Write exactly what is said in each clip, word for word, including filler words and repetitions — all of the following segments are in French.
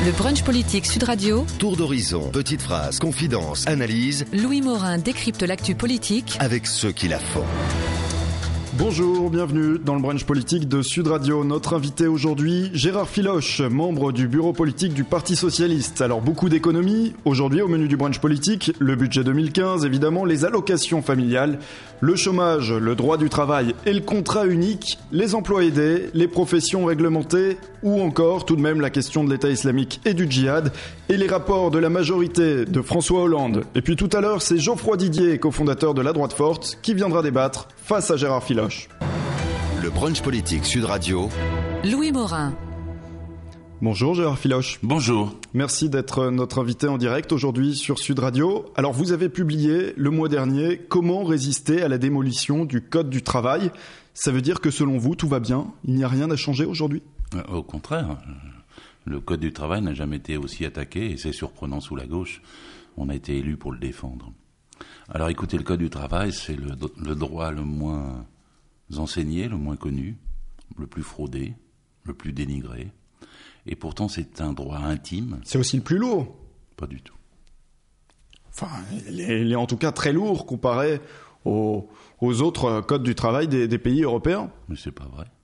Le brunch politique Sud Radio. Tour d'horizon, petites phrases, confidences, analyses. Louis Morin décrypte l'actu politique avec ceux qui la font. Bonjour, bienvenue dans le brunch politique de Sud Radio. Notre invité aujourd'hui, Gérard Filoche, membre du bureau politique du Parti Socialiste. Alors beaucoup d'économies. Aujourd'hui, au menu du brunch politique, le budget deux mille quinze, évidemment, les allocations familiales, le chômage, le droit du travail et le contrat unique, les emplois aidés, les professions réglementées ou encore tout de même la question de l'État islamique et du djihad et les rapports de la majorité de François Hollande. Et puis tout à l'heure, c'est Geoffroy Didier, cofondateur de la Droite Forte, qui viendra débattre face à Gérard Filoche. Le brunch politique Sud Radio. Louis Morin. Bonjour Gérard Filoche. Bonjour. Merci d'être notre invité en direct aujourd'hui sur Sud Radio. Alors vous avez publié le mois dernier « Comment résister à la démolition du Code du travail ». Ça veut dire que selon vous, tout va bien? Il n'y a rien à changer aujourd'hui? Au contraire, le Code du travail n'a jamais été aussi attaqué et c'est surprenant sous la gauche. On a été élus pour le défendre. Alors écoutez, le Code du travail, c'est le, le droit le moins enseigné, le moins connu, le plus fraudé, le plus dénigré. Et pourtant, c'est un droit intime. C'est aussi le plus lourd? Pas du tout. Enfin, il est, il est en tout cas très lourd comparé aux, aux autres codes du travail des, des pays européens. Mais c'est pas vrai.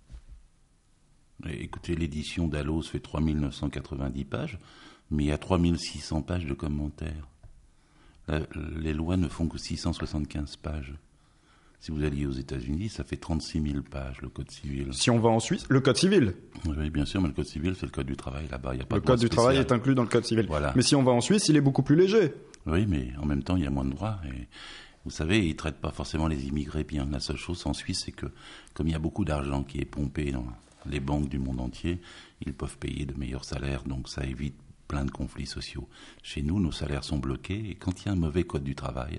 Et écoutez, l'édition d'Allos fait trois mille neuf cent quatre-vingt-dix pages, mais il y a trois mille six cents pages de commentaires. La, les lois ne font que six cent soixante-quinze pages. Si vous alliez aux États-Unis, ça fait trente-six mille pages, le Code civil. Si on va en Suisse, le Code civil. Oui, bien sûr, mais le Code civil, c'est le Code du travail là-bas. Il y a pas le de Code du spécial. travail est inclus dans le Code civil. Voilà. Mais si on va en Suisse, il est beaucoup plus léger. Oui, mais en même temps, il y a moins de droits. Et vous savez, ils ne traitent pas forcément les immigrés bien. La seule chose en Suisse, c'est que, comme il y a beaucoup d'argent qui est pompé dans les banques du monde entier, ils peuvent payer de meilleurs salaires, donc ça évite plein de conflits sociaux. Chez nous, nos salaires sont bloqués, et quand il y a un mauvais code du travail,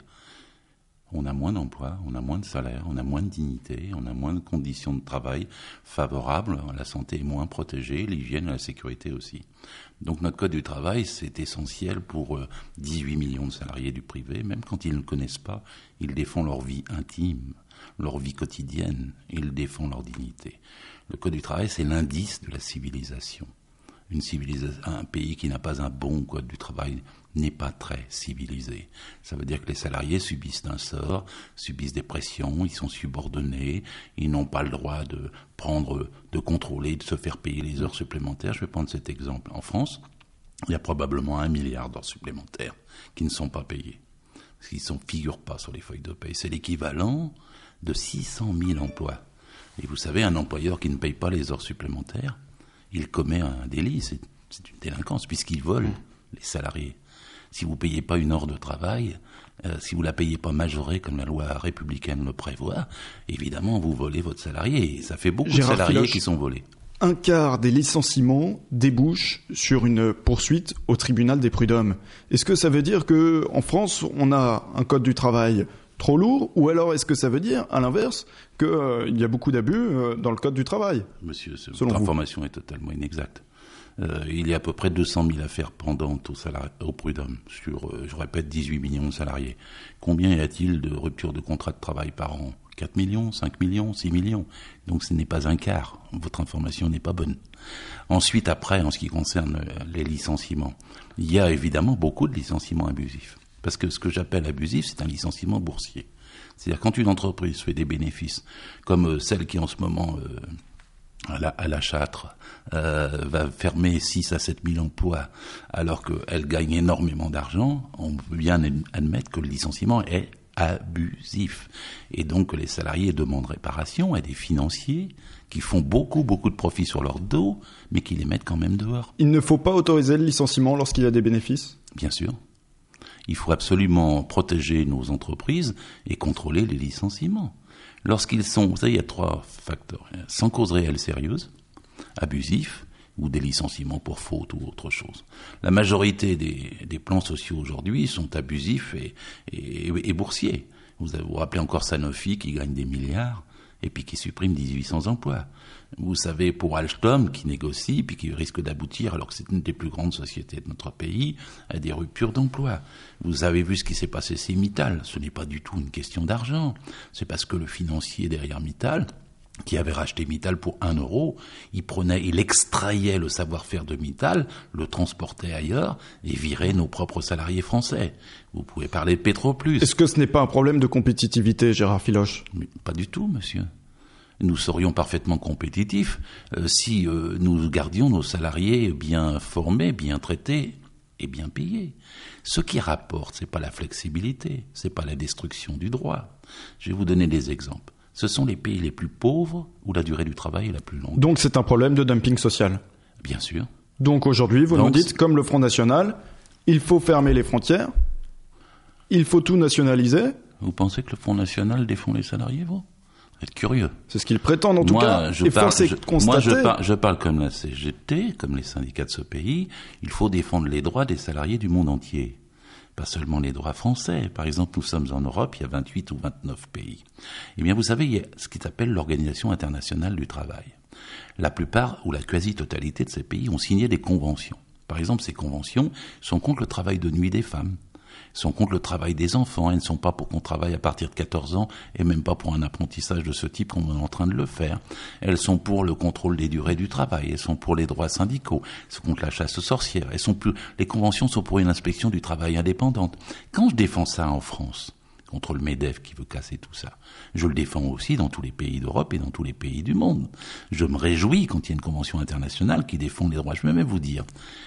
on a moins d'emplois, on a moins de salaires, on a moins de dignité, on a moins de conditions de travail favorables, la santé est moins protégée, l'hygiène et la sécurité aussi. Donc notre code du travail, c'est essentiel pour dix-huit millions de salariés du privé, même quand ils ne le connaissent pas, ils défendent leur vie intime, leur vie quotidienne, ils défendent leur dignité. Le code du travail, c'est l'indice de la civilisation. Une civilisation, un pays qui n'a pas un bon code du travail n'est pas très civilisé. Ça veut dire que les salariés subissent un sort, subissent des pressions, ils sont subordonnés, ils n'ont pas le droit de prendre, de contrôler, de se faire payer les heures supplémentaires. Je vais prendre cet exemple. En France, il y a probablement un milliard d'heures supplémentaires qui ne sont pas payées, parce qu'ils ne figurent pas sur les feuilles de paye. C'est l'équivalent de six cent mille emplois. Et vous savez, un employeur qui ne paye pas les heures supplémentaires, il commet un délit, c'est, c'est une délinquance, puisqu'il vole les salariés. Si vous ne payez pas une heure de travail, euh, si vous ne la payez pas majorée comme la loi républicaine le prévoit, évidemment, vous volez votre salarié. Et ça fait beaucoup Gérard de salariés Filoche, qui sont volés. Un quart des licenciements débouchent sur une poursuite au tribunal des prud'hommes. Est-ce que ça veut dire qu'en France, on a un code du travail trop lourd, ou alors est-ce que ça veut dire, à l'inverse, qu'il euh, y a beaucoup d'abus euh, dans le code du travail? Monsieur, votre information est totalement inexacte. Euh, il y a à peu près deux cent mille affaires pendantes au, salari- au prud'homme sur, euh, je répète, dix-huit millions de salariés. Combien y a-t-il de ruptures de contrat de travail par an? quatre millions, cinq millions, six millions. Donc ce n'est pas un quart. Votre information n'est pas bonne. Ensuite, après, en ce qui concerne les licenciements, il y a évidemment beaucoup de licenciements abusifs. Parce que ce que j'appelle abusif, c'est un licenciement boursier. C'est-à-dire quand une entreprise fait des bénéfices, comme celle qui en ce moment, euh, à, la, à la Châtre, euh, va fermer six à sept mille emplois, alors qu'elle gagne énormément d'argent, on peut bien admettre que le licenciement est abusif. Et donc que les salariés demandent réparation à des financiers qui font beaucoup, beaucoup de profits sur leur dos, mais qui les mettent quand même dehors. Il ne faut pas autoriser le licenciement lorsqu'il y a des bénéfices? Bien sûr. Il faut absolument protéger nos entreprises et contrôler les licenciements. Lorsqu'ils sont, vous savez, il y a trois facteurs. Sans cause réelle sérieuse, abusif, ou des licenciements pour faute ou autre chose. La majorité des, des plans sociaux aujourd'hui sont abusifs et, et, et boursiers. Vous vous rappelez encore Sanofi qui gagne des milliards et puis qui supprime dix-huit cents emplois. Vous savez, pour Alstom, qui négocie, puis qui risque d'aboutir, alors que c'est une des plus grandes sociétés de notre pays, à des ruptures d'emploi. Vous avez vu ce qui s'est passé chez Mittal. Ce n'est pas du tout une question d'argent. C'est parce que le financier derrière Mittal qui avait racheté Mittal pour un euro, il prenait, il extrayait le savoir-faire de Mittal, le transportait ailleurs et virait nos propres salariés français. Vous pouvez parler de Petroplus. Est-ce que ce n'est pas un problème de compétitivité, Gérard Filoche ? Mais pas du tout, monsieur. Nous serions parfaitement compétitifs euh, si euh, nous gardions nos salariés bien formés, bien traités et bien payés. Ce qui rapporte, c'est pas la flexibilité, c'est pas la destruction du droit. Je vais vous donner des exemples. Ce sont les pays les plus pauvres où la durée du travail est la plus longue. Donc c'est un problème de dumping social. Bien sûr. Donc aujourd'hui, vous Donc, nous dites, comme le Front National, il faut fermer les frontières, il faut tout nationaliser. Vous pensez que le Front National défend les salariés, vous ? Vous êtes curieux. C'est ce qu'ils prétendent en tout moi, cas. Je et parle, force est je, de constater... Moi, je, par, je parle comme la C G T, comme les syndicats de ce pays. Il faut défendre les droits des salariés du monde entier. Pas seulement les droits français. Par exemple, nous sommes en Europe, il y a vingt-huit ou vingt-neuf pays. Eh bien, vous savez, il y a ce qui s'appelle l'Organisation internationale du travail. La plupart, ou la quasi-totalité de ces pays ont signé des conventions. Par exemple, ces conventions sont contre le travail de nuit des femmes, sont contre le travail des enfants. Elles ne sont pas pour qu'on travaille à partir de quatorze ans et même pas pour un apprentissage de ce type qu'on est en train de le faire. Elles sont pour le contrôle des durées du travail. Elles sont pour les droits syndicaux. Elles sont contre la chasse aux sorcières. Elles sont plus... Les conventions sont pour une inspection du travail indépendante. Quand je défends ça en France, contre le MEDEF qui veut casser tout ça, je le défends aussi dans tous les pays d'Europe et dans tous les pays du monde. Je me réjouis quand il y a une convention internationale qui défend les droits. Je vais même vous dire...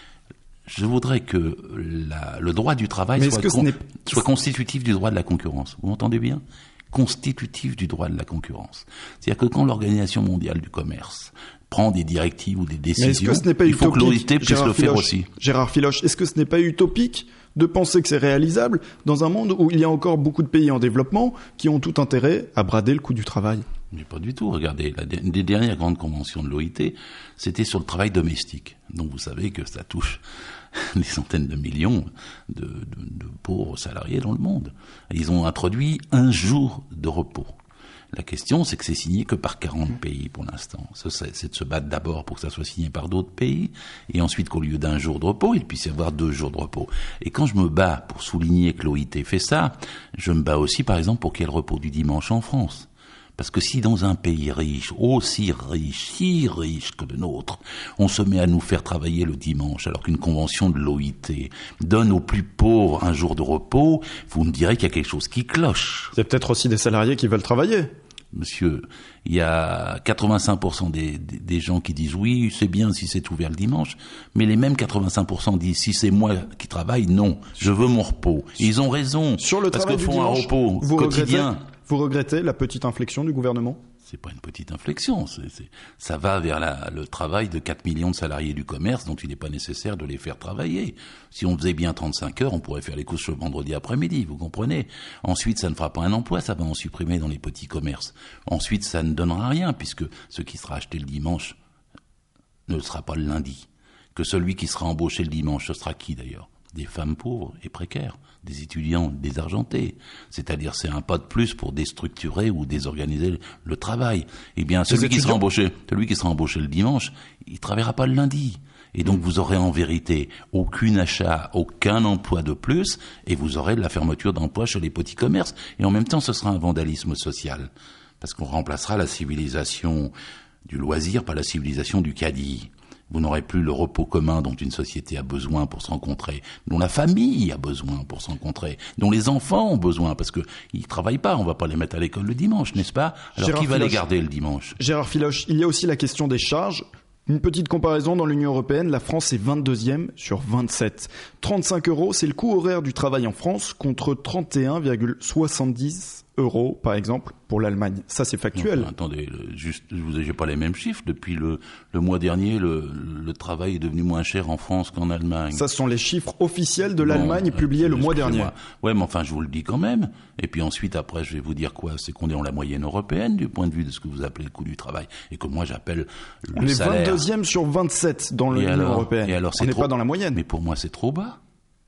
Je voudrais que la, le droit du travail soit, con, soit constitutif du droit de la concurrence. Vous m'entendez bien ? Constitutif du droit de la concurrence. C'est-à-dire que quand l'Organisation mondiale du commerce prend des directives ou des décisions, ce n'est pas il faut utopique, que l'O I T puisse Gérard le faire Filoche, aussi. Gérard Filoche, est-ce que ce n'est pas utopique de penser que c'est réalisable dans un monde où il y a encore beaucoup de pays en développement qui ont tout intérêt à brader le coût du travail ? Mais pas du tout. Regardez, la, une des dernières grandes conventions de l'O I T, c'était sur le travail domestique. Donc vous savez que ça touche des centaines de millions de, de, de pauvres salariés dans le monde. Ils ont introduit un jour de repos. La question, c'est que c'est signé que par quarante pays pour l'instant. C'est de se battre d'abord pour que ça soit signé par d'autres pays, et ensuite qu'au lieu d'un jour de repos, il puisse y avoir deux jours de repos. Et quand je me bats pour souligner que l'O I T fait ça, je me bats aussi, par exemple, pour qu'il y ait le repos du dimanche en France. Parce que si dans un pays riche, aussi riche, si riche que le nôtre, on se met à nous faire travailler le dimanche, alors qu'une convention de l'O I T donne aux plus pauvres un jour de repos, vous me direz qu'il y a quelque chose qui cloche. Il y a peut-être aussi des salariés qui veulent travailler. Monsieur, il y a quatre-vingt-cinq pour cent des, des, des gens qui disent oui, c'est bien si c'est ouvert le dimanche, mais les mêmes quatre-vingt-cinq pour cent disent si c'est moi qui travaille, non, je veux mon repos. Et ils ont raison, sur le parce travail que du font un dimanche, repos vous quotidien. Regrettez, vous regrettez la petite inflexion du gouvernement ? C'est pas une petite inflexion, c'est, c'est, ça va vers la, le travail de quatre millions de salariés du commerce dont il n'est pas nécessaire de les faire travailler. Si on faisait bien trente-cinq heures, on pourrait faire les courses le vendredi après-midi, vous comprenez. Ensuite, ça ne fera pas un emploi, ça va en supprimer dans les petits commerces. Ensuite, ça ne donnera rien, puisque ce qui sera acheté le dimanche ne le sera pas le lundi. Que celui qui sera embauché le dimanche, ce sera qui d'ailleurs ? Des femmes pauvres et précaires, des étudiants désargentés. C'est-à-dire, c'est un pas de plus pour déstructurer ou désorganiser le travail. Eh bien, celui qui sera embauché, celui qui sera embauché le dimanche, il travaillera pas le lundi. Et donc, vous aurez en vérité aucun achat, aucun emploi de plus, et vous aurez de la fermeture d'emplois chez les petits commerces. Et en même temps, ce sera un vandalisme social. Parce qu'on remplacera la civilisation du loisir par la civilisation du caddie. Vous n'aurez plus le repos commun dont une société a besoin pour se rencontrer, dont la famille a besoin pour se rencontrer, dont les enfants ont besoin, parce qu'ils ne travaillent pas, on ne va pas les mettre à l'école le dimanche, n'est-ce pas ? Alors Gérard qui va Filoche, les garder le dimanche ? Gérard Filoche, il y a aussi la question des charges. Une petite comparaison, dans l'Union européenne, la France est vingt-deuxième sur vingt-sept. trente-cinq euros, c'est le coût horaire du travail en France, contre trente et un virgule soixante-dix euros, par exemple, pour l'Allemagne. Ça, c'est factuel. Enfin, attendez, juste, je vous ai pas les mêmes chiffres. Depuis le, le mois dernier, le, le travail est devenu moins cher en France qu'en Allemagne. Ça, ce sont les chiffres officiels de bon, l'Allemagne euh, publiés le mois dernier. Ouais, mais enfin, je vous le dis quand même. Et puis ensuite, après, je vais vous dire quoi ? C'est qu'on est dans la moyenne européenne du point de vue de ce que vous appelez le coût du travail. Et que moi, j'appelle le On salaire. est vingt-deuxième sur vingt-sept dans l'Union alors, européenne. Et alors, c'est On n'est trop... pas dans la moyenne. Mais pour moi, c'est trop bas.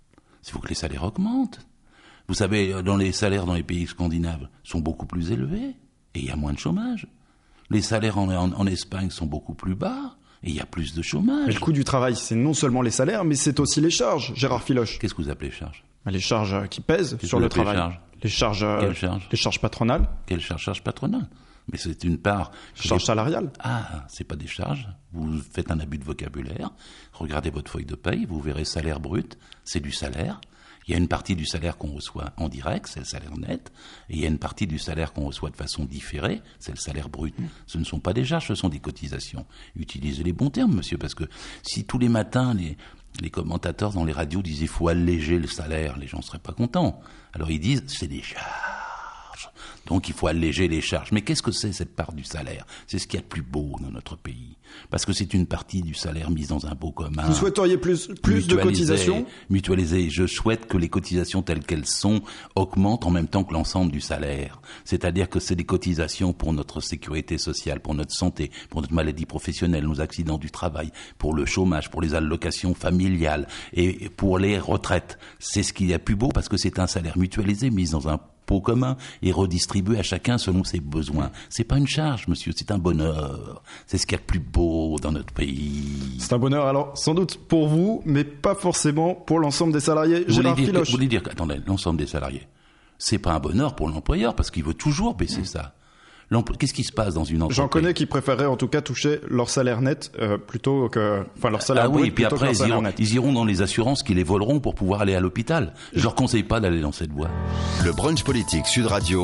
Il faut que les salaires augmentent. Vous savez, dans les salaires dans les pays scandinaves sont beaucoup plus élevés et il y a moins de chômage. Les salaires en, en, en Espagne sont beaucoup plus bas et il y a plus de chômage. Mais le coût du travail, c'est non seulement les salaires, mais c'est aussi les charges, Gérard Filoche. Qu'est-ce que vous appelez charges ? Les charges qui pèsent Qu'est-ce sur que le vous appelez travail. charges ? Les charges, Quelles charges ? les charges patronales. Quelles charges, charges patronales ? Mais c'est une part... Charge salariale ? Ah, c'est pas des charges. Vous faites un abus de vocabulaire. Regardez votre feuille de paye, vous verrez salaire brut, c'est du salaire. Il y a une partie du salaire qu'on reçoit en direct, c'est le salaire net. Et il y a une partie du salaire qu'on reçoit de façon différée, c'est le salaire brut. Ce ne sont pas des charges, ce sont des cotisations. Utilisez les bons termes, monsieur, parce que si tous les matins, les, les commentateurs dans les radios disaient il faut alléger le salaire, les gens ne seraient pas contents. Alors ils disent c'est des charges. Donc il faut alléger les charges. Mais qu'est-ce que c'est cette part du salaire ? C'est ce qu'il y a de plus beau dans notre pays. Parce que c'est une partie du salaire mise dans un pot commun. Vous souhaiteriez plus, plus de cotisations ? Mutualiser. Je souhaite que les cotisations telles qu'elles sont augmentent en même temps que l'ensemble du salaire. C'est-à-dire que c'est des cotisations pour notre sécurité sociale, pour notre santé, pour notre maladie professionnelle, nos accidents du travail, pour le chômage, pour les allocations familiales et pour les retraites. C'est ce qu'il y a de plus beau parce que c'est un salaire mutualisé mis dans un pot commun et redistribué à chacun selon ses besoins. C'est pas une charge, monsieur, c'est un bonheur. C'est ce qu'il y a de plus beau dans notre pays. C'est un bonheur, alors, sans doute pour vous, mais pas forcément pour l'ensemble des salariés. Vous Gérard voulez dire, Filoche. vous voulez dire que, attendez, l'ensemble des salariés, c'est pas un bonheur pour l'employeur parce qu'il veut toujours baisser mmh. ça. L'emploi... Qu'est-ce qui se passe dans une entreprise ? J'en connais qui préféreraient en tout cas toucher leur salaire net euh, plutôt que, enfin leur salaire ah brut oui, et puis plutôt après que leur ils iront, net. ils iront dans les assurances qui les voleront pour pouvoir aller à l'hôpital. Je leur conseille pas d'aller dans cette voie. Le brunch politique Sud Radio.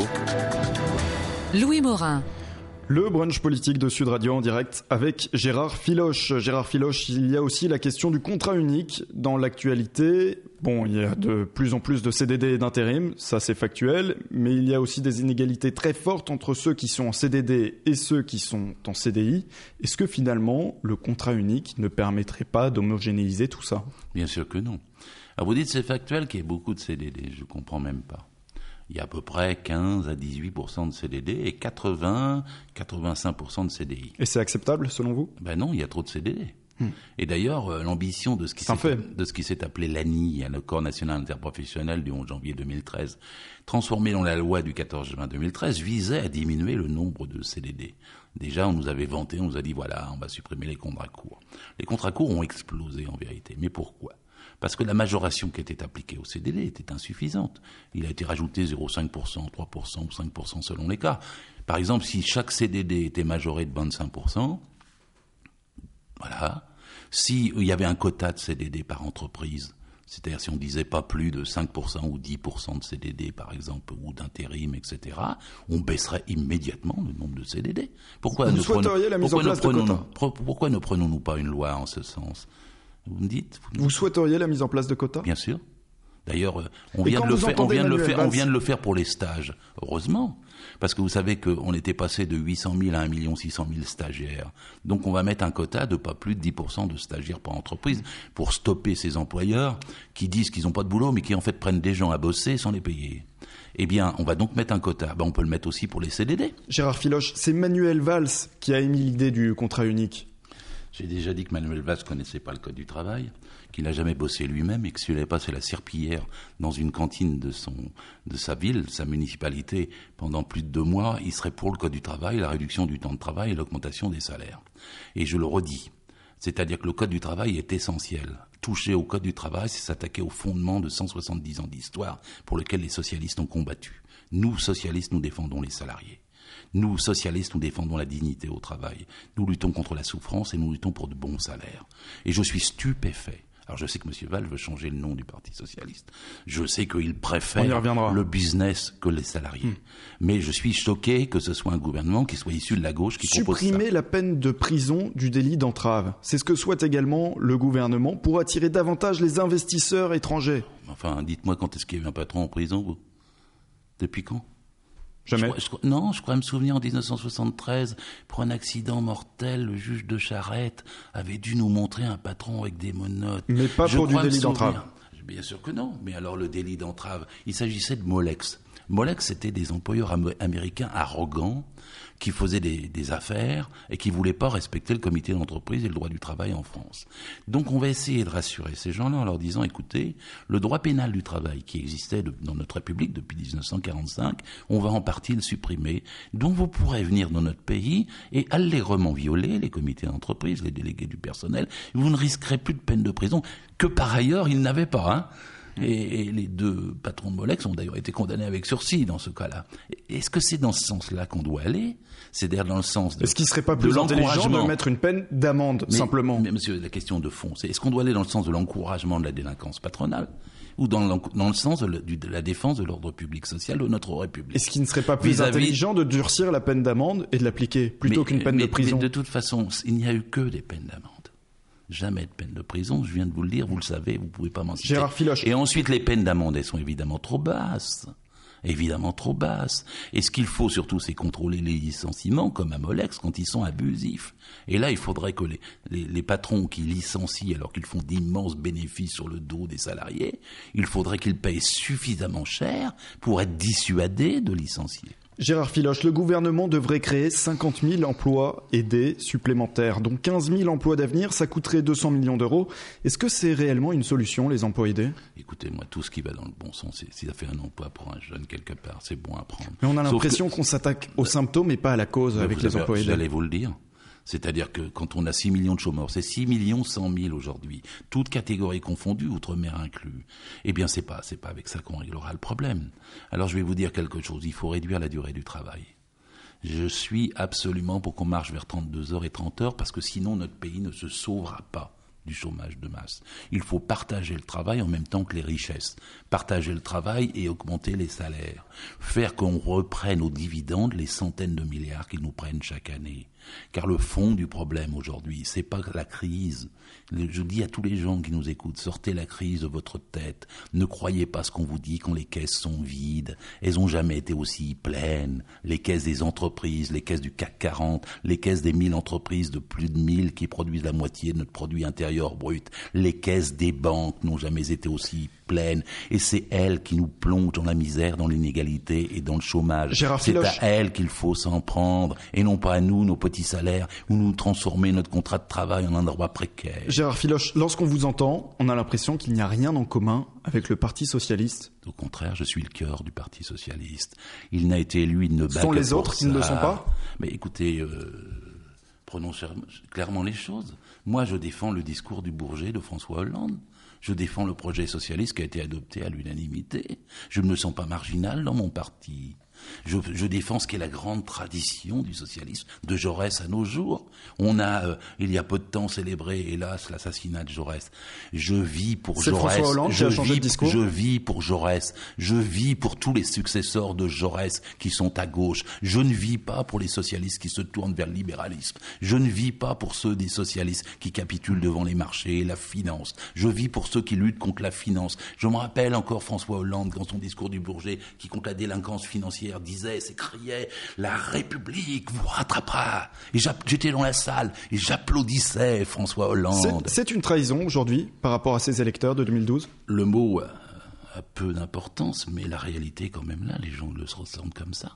Louis Morin. Le brunch politique de Sud Radio en direct avec Gérard Filoche. Gérard Filoche, il y a aussi la question du contrat unique dans l'actualité. Bon, il y a de plus en plus de C D D et d'intérim, ça c'est factuel, mais il y a aussi des inégalités très fortes entre ceux qui sont en C D D et ceux qui sont en C D I. Est-ce que finalement, le contrat unique ne permettrait pas d'homogénéiser tout ça ? Bien sûr que non. Alors vous dites c'est factuel qu'il y ait beaucoup de C D D, je comprends même pas. Il y a à peu près quinze à dix-huit pour cent de C D D et quatre-vingts à quatre-vingt-cinq pour cent de C D I. Et c'est acceptable selon vous ? Ben non, il y a trop de C D D. Hmm. Et d'ailleurs, euh, l'ambition de ce qui s'est, de ce qui s'est appelé l'A N I, le Corps national interprofessionnel du onze janvier deux mille treize, transformé dans la loi du quatorze juin deux mille treize, visait à diminuer le nombre de C D D. Déjà, on nous avait vanté, on nous a dit voilà, on va supprimer les contrats courts. Les contrats courts ont explosé en vérité. Mais pourquoi ? Parce que la majoration qui était appliquée au C D D était insuffisante. Il a été rajouté zéro virgule cinq pour cent, trois pour cent ou cinq pour cent selon les cas. Par exemple, si chaque C D D était majoré de vingt-cinq pour cent, voilà. S'il y avait un quota de C D D par entreprise, c'est-à-dire si on disait pas plus de cinq pour cent ou dix pour cent de C D D, par exemple, ou d'intérim, et cetera, on baisserait immédiatement le nombre de C D D. Pourquoi Vous ne souhaiteriez la mise en place de quotas ? Pourquoi ne prenons-nous pas une loi en ce sens ? Vous me dites vous, me dites vous souhaiteriez la mise en place de quotas ? Bien sûr. D'ailleurs, on vient de le faire, on vient de le faire, on vient de le faire pour les stages. Heureusement. Parce que vous savez qu'on était passé de huit cent mille à un million six cent mille stagiaires. Donc on va mettre un quota de pas plus de dix pour cent de stagiaires par entreprise pour stopper ces employeurs qui disent qu'ils n'ont pas de boulot mais qui en fait prennent des gens à bosser sans les payer. Eh bien, on va donc mettre un quota. Ben, on peut le mettre aussi pour les C D D. Gérard Filoche, c'est Manuel Valls qui a émis l'idée du contrat unique. J'ai déjà dit que Manuel Valls ne connaissait pas le code du travail, qu'il n'a jamais bossé lui-même et que s'il n'avait pas fait la serpillière dans une cantine de, son, de sa ville, sa municipalité, pendant plus de deux mois, il serait pour le code du travail, la réduction du temps de travail et l'augmentation des salaires. Et je le redis, c'est-à-dire que le code du travail est essentiel. Toucher au code du travail, c'est s'attaquer au fondement de cent soixante-dix ans d'histoire pour lequel les socialistes ont combattu. Nous, socialistes, nous défendons les salariés. Nous, socialistes, nous défendons la dignité au travail. Nous luttons contre la souffrance et nous luttons pour de bons salaires. Et je suis stupéfait. Alors je sais que M. Valls veut changer le nom du Parti socialiste. Je sais qu'il préfère le business que les salariés. Hum. Mais je suis choqué que ce soit un gouvernement qui soit issu de la gauche qui propose ça. Supprimer la peine de prison du délit d'entrave. C'est ce que souhaite également le gouvernement pour attirer davantage les investisseurs étrangers. Enfin, dites-moi quand est-ce qu'il y a eu un patron en prison, vous ? Depuis quand ? Jamais. Je, je, non, je crois me souvenir en dix-neuf cent soixante-treize, pour un accident mortel, le juge de Charette avait dû nous montrer un patron avec des menottes. Mais pas je pour du délit d'entrave. Bien sûr que non, mais alors le délit d'entrave, il s'agissait de Molex. Molex, c'était des employeurs am- américains arrogants qui faisaient des, des affaires et qui voulaient pas respecter le comité d'entreprise et le droit du travail en France. Donc on va essayer de rassurer ces gens-là en leur disant, écoutez, le droit pénal du travail qui existait de, dans notre République depuis dix-neuf cent quarante-cinq, on va en partie le supprimer. Donc vous pourrez venir dans notre pays et allègrement violer les comités d'entreprise, les délégués du personnel. Vous ne risquerez plus de peine de prison que par ailleurs ils n'avaient pas, hein. Et, et les deux patrons de Molex ont d'ailleurs été condamnés avec sursis dans ce cas-là. Est-ce que c'est dans ce sens-là qu'on doit aller ? C'est-à-dire dans le sens de Est-ce qu'il ne serait pas plus intelligent de mettre une peine d'amende, mais, simplement ? Mais monsieur, la question de fond, c'est est-ce qu'on doit aller dans le sens de l'encouragement de la délinquance patronale ou dans, dans le sens de, le, de la défense de l'ordre public social de notre République ? Est-ce qu'il ne serait pas plus Vis-à-vis... intelligent de durcir la peine d'amende et de l'appliquer plutôt mais, qu'une peine mais, de prison ? Mais de toute façon, il n'y a eu que des peines d'amende. Jamais de peine de prison, je viens de vous le dire, vous le savez, vous ne pouvez pas m'en citer. Gérard Filoche. Et ensuite, les peines d'amende, elles sont évidemment trop basses. Évidemment trop basses. Et ce qu'il faut surtout, c'est contrôler les licenciements, comme à Molex, quand ils sont abusifs. Et là, il faudrait que les, les, les patrons qui licencient alors qu'ils font d'immenses bénéfices sur le dos des salariés, il faudrait qu'ils payent suffisamment cher pour être dissuadés de licencier. Gérard Filoche, le gouvernement devrait créer cinquante mille emplois aidés supplémentaires, dont quinze mille emplois d'avenir, ça coûterait deux cents millions d'euros. Est-ce que c'est réellement une solution, les emplois aidés ? Écoutez, moi, tout ce qui va dans le bon sens, c'est, si ça fait un emploi pour un jeune quelque part, c'est bon à prendre. Mais on a Sauf l'impression que... qu'on s'attaque aux symptômes et pas à la cause avec les emplois aidés. J'allais vous le dire. C'est-à-dire que quand on a six millions de chômeurs, c'est six millions cent mille aujourd'hui, toutes catégories confondues, outre-mer inclus. Eh bien, c'est pas, c'est pas avec ça qu'on réglera le problème. Alors, je vais vous dire quelque chose. Il faut réduire la durée du travail. Je suis absolument pour qu'on marche vers trente-deux heures et trente heures, parce que sinon, notre pays ne se sauvera pas du chômage de masse. Il faut partager le travail en même temps que les richesses. Partager le travail et augmenter les salaires. Faire qu'on reprenne aux dividendes les centaines de milliards qu'ils nous prennent chaque année. Car le fond du problème aujourd'hui, c'est pas la crise. Je dis à tous les gens qui nous écoutent, sortez la crise de votre tête. Ne croyez pas ce qu'on vous dit quand les caisses sont vides. Elles ont jamais été aussi pleines. Les caisses des entreprises, les caisses du C A C quarante, les caisses des mille entreprises de plus de mille qui produisent la moitié de notre produit intérieur brut. Les caisses des banques n'ont jamais été aussi pleines. Et c'est elles qui nous plongent dans la misère, dans l'inégalité et dans le chômage. Gérard c'est Filoche. à elles qu'il faut s'en prendre et non pas à nous, nos petits salaires, ou nous transformer notre contrat de travail en un droit précaire. Gérard Filoche, lorsqu'on vous entend, on a l'impression qu'il n'y a rien en commun avec le Parti socialiste. Au contraire, je suis le cœur du Parti socialiste. Il n'a été élu, il ne bat que sont les pour autres ça. qui ne le sont pas ? Mais écoutez, euh, prenons clairement les choses. Moi, je défends le discours du Bourget de François Hollande. Je défends le projet socialiste qui a été adopté à l'unanimité. Je ne me sens pas marginal dans mon parti. Je, je défends ce qu'est la grande tradition du socialisme, de Jaurès à nos jours. On a, euh, il y a peu de temps, célébré, hélas, l'assassinat de Jaurès. Je vis pour C'est Jaurès. François Hollande je qui a changé vis, de discours. Je vis pour Jaurès. Je vis pour tous les successeurs de Jaurès qui sont à gauche. Je ne vis pas pour les socialistes qui se tournent vers le libéralisme. Je ne vis pas pour ceux des socialistes qui capitulent devant les marchés et la finance. Je vis pour ceux qui luttent contre la finance. Je me rappelle encore François Hollande, dans son discours du Bourget, qui contre la délinquance financière disait, s'écriait, la République vous rattrapera. Et j'étais dans la salle et j'applaudissais François Hollande. C'est, c'est une trahison aujourd'hui par rapport à ces électeurs de deux mille douze ? Le mot a, a peu d'importance, mais la réalité est quand même là. Les gens le ressentent comme ça.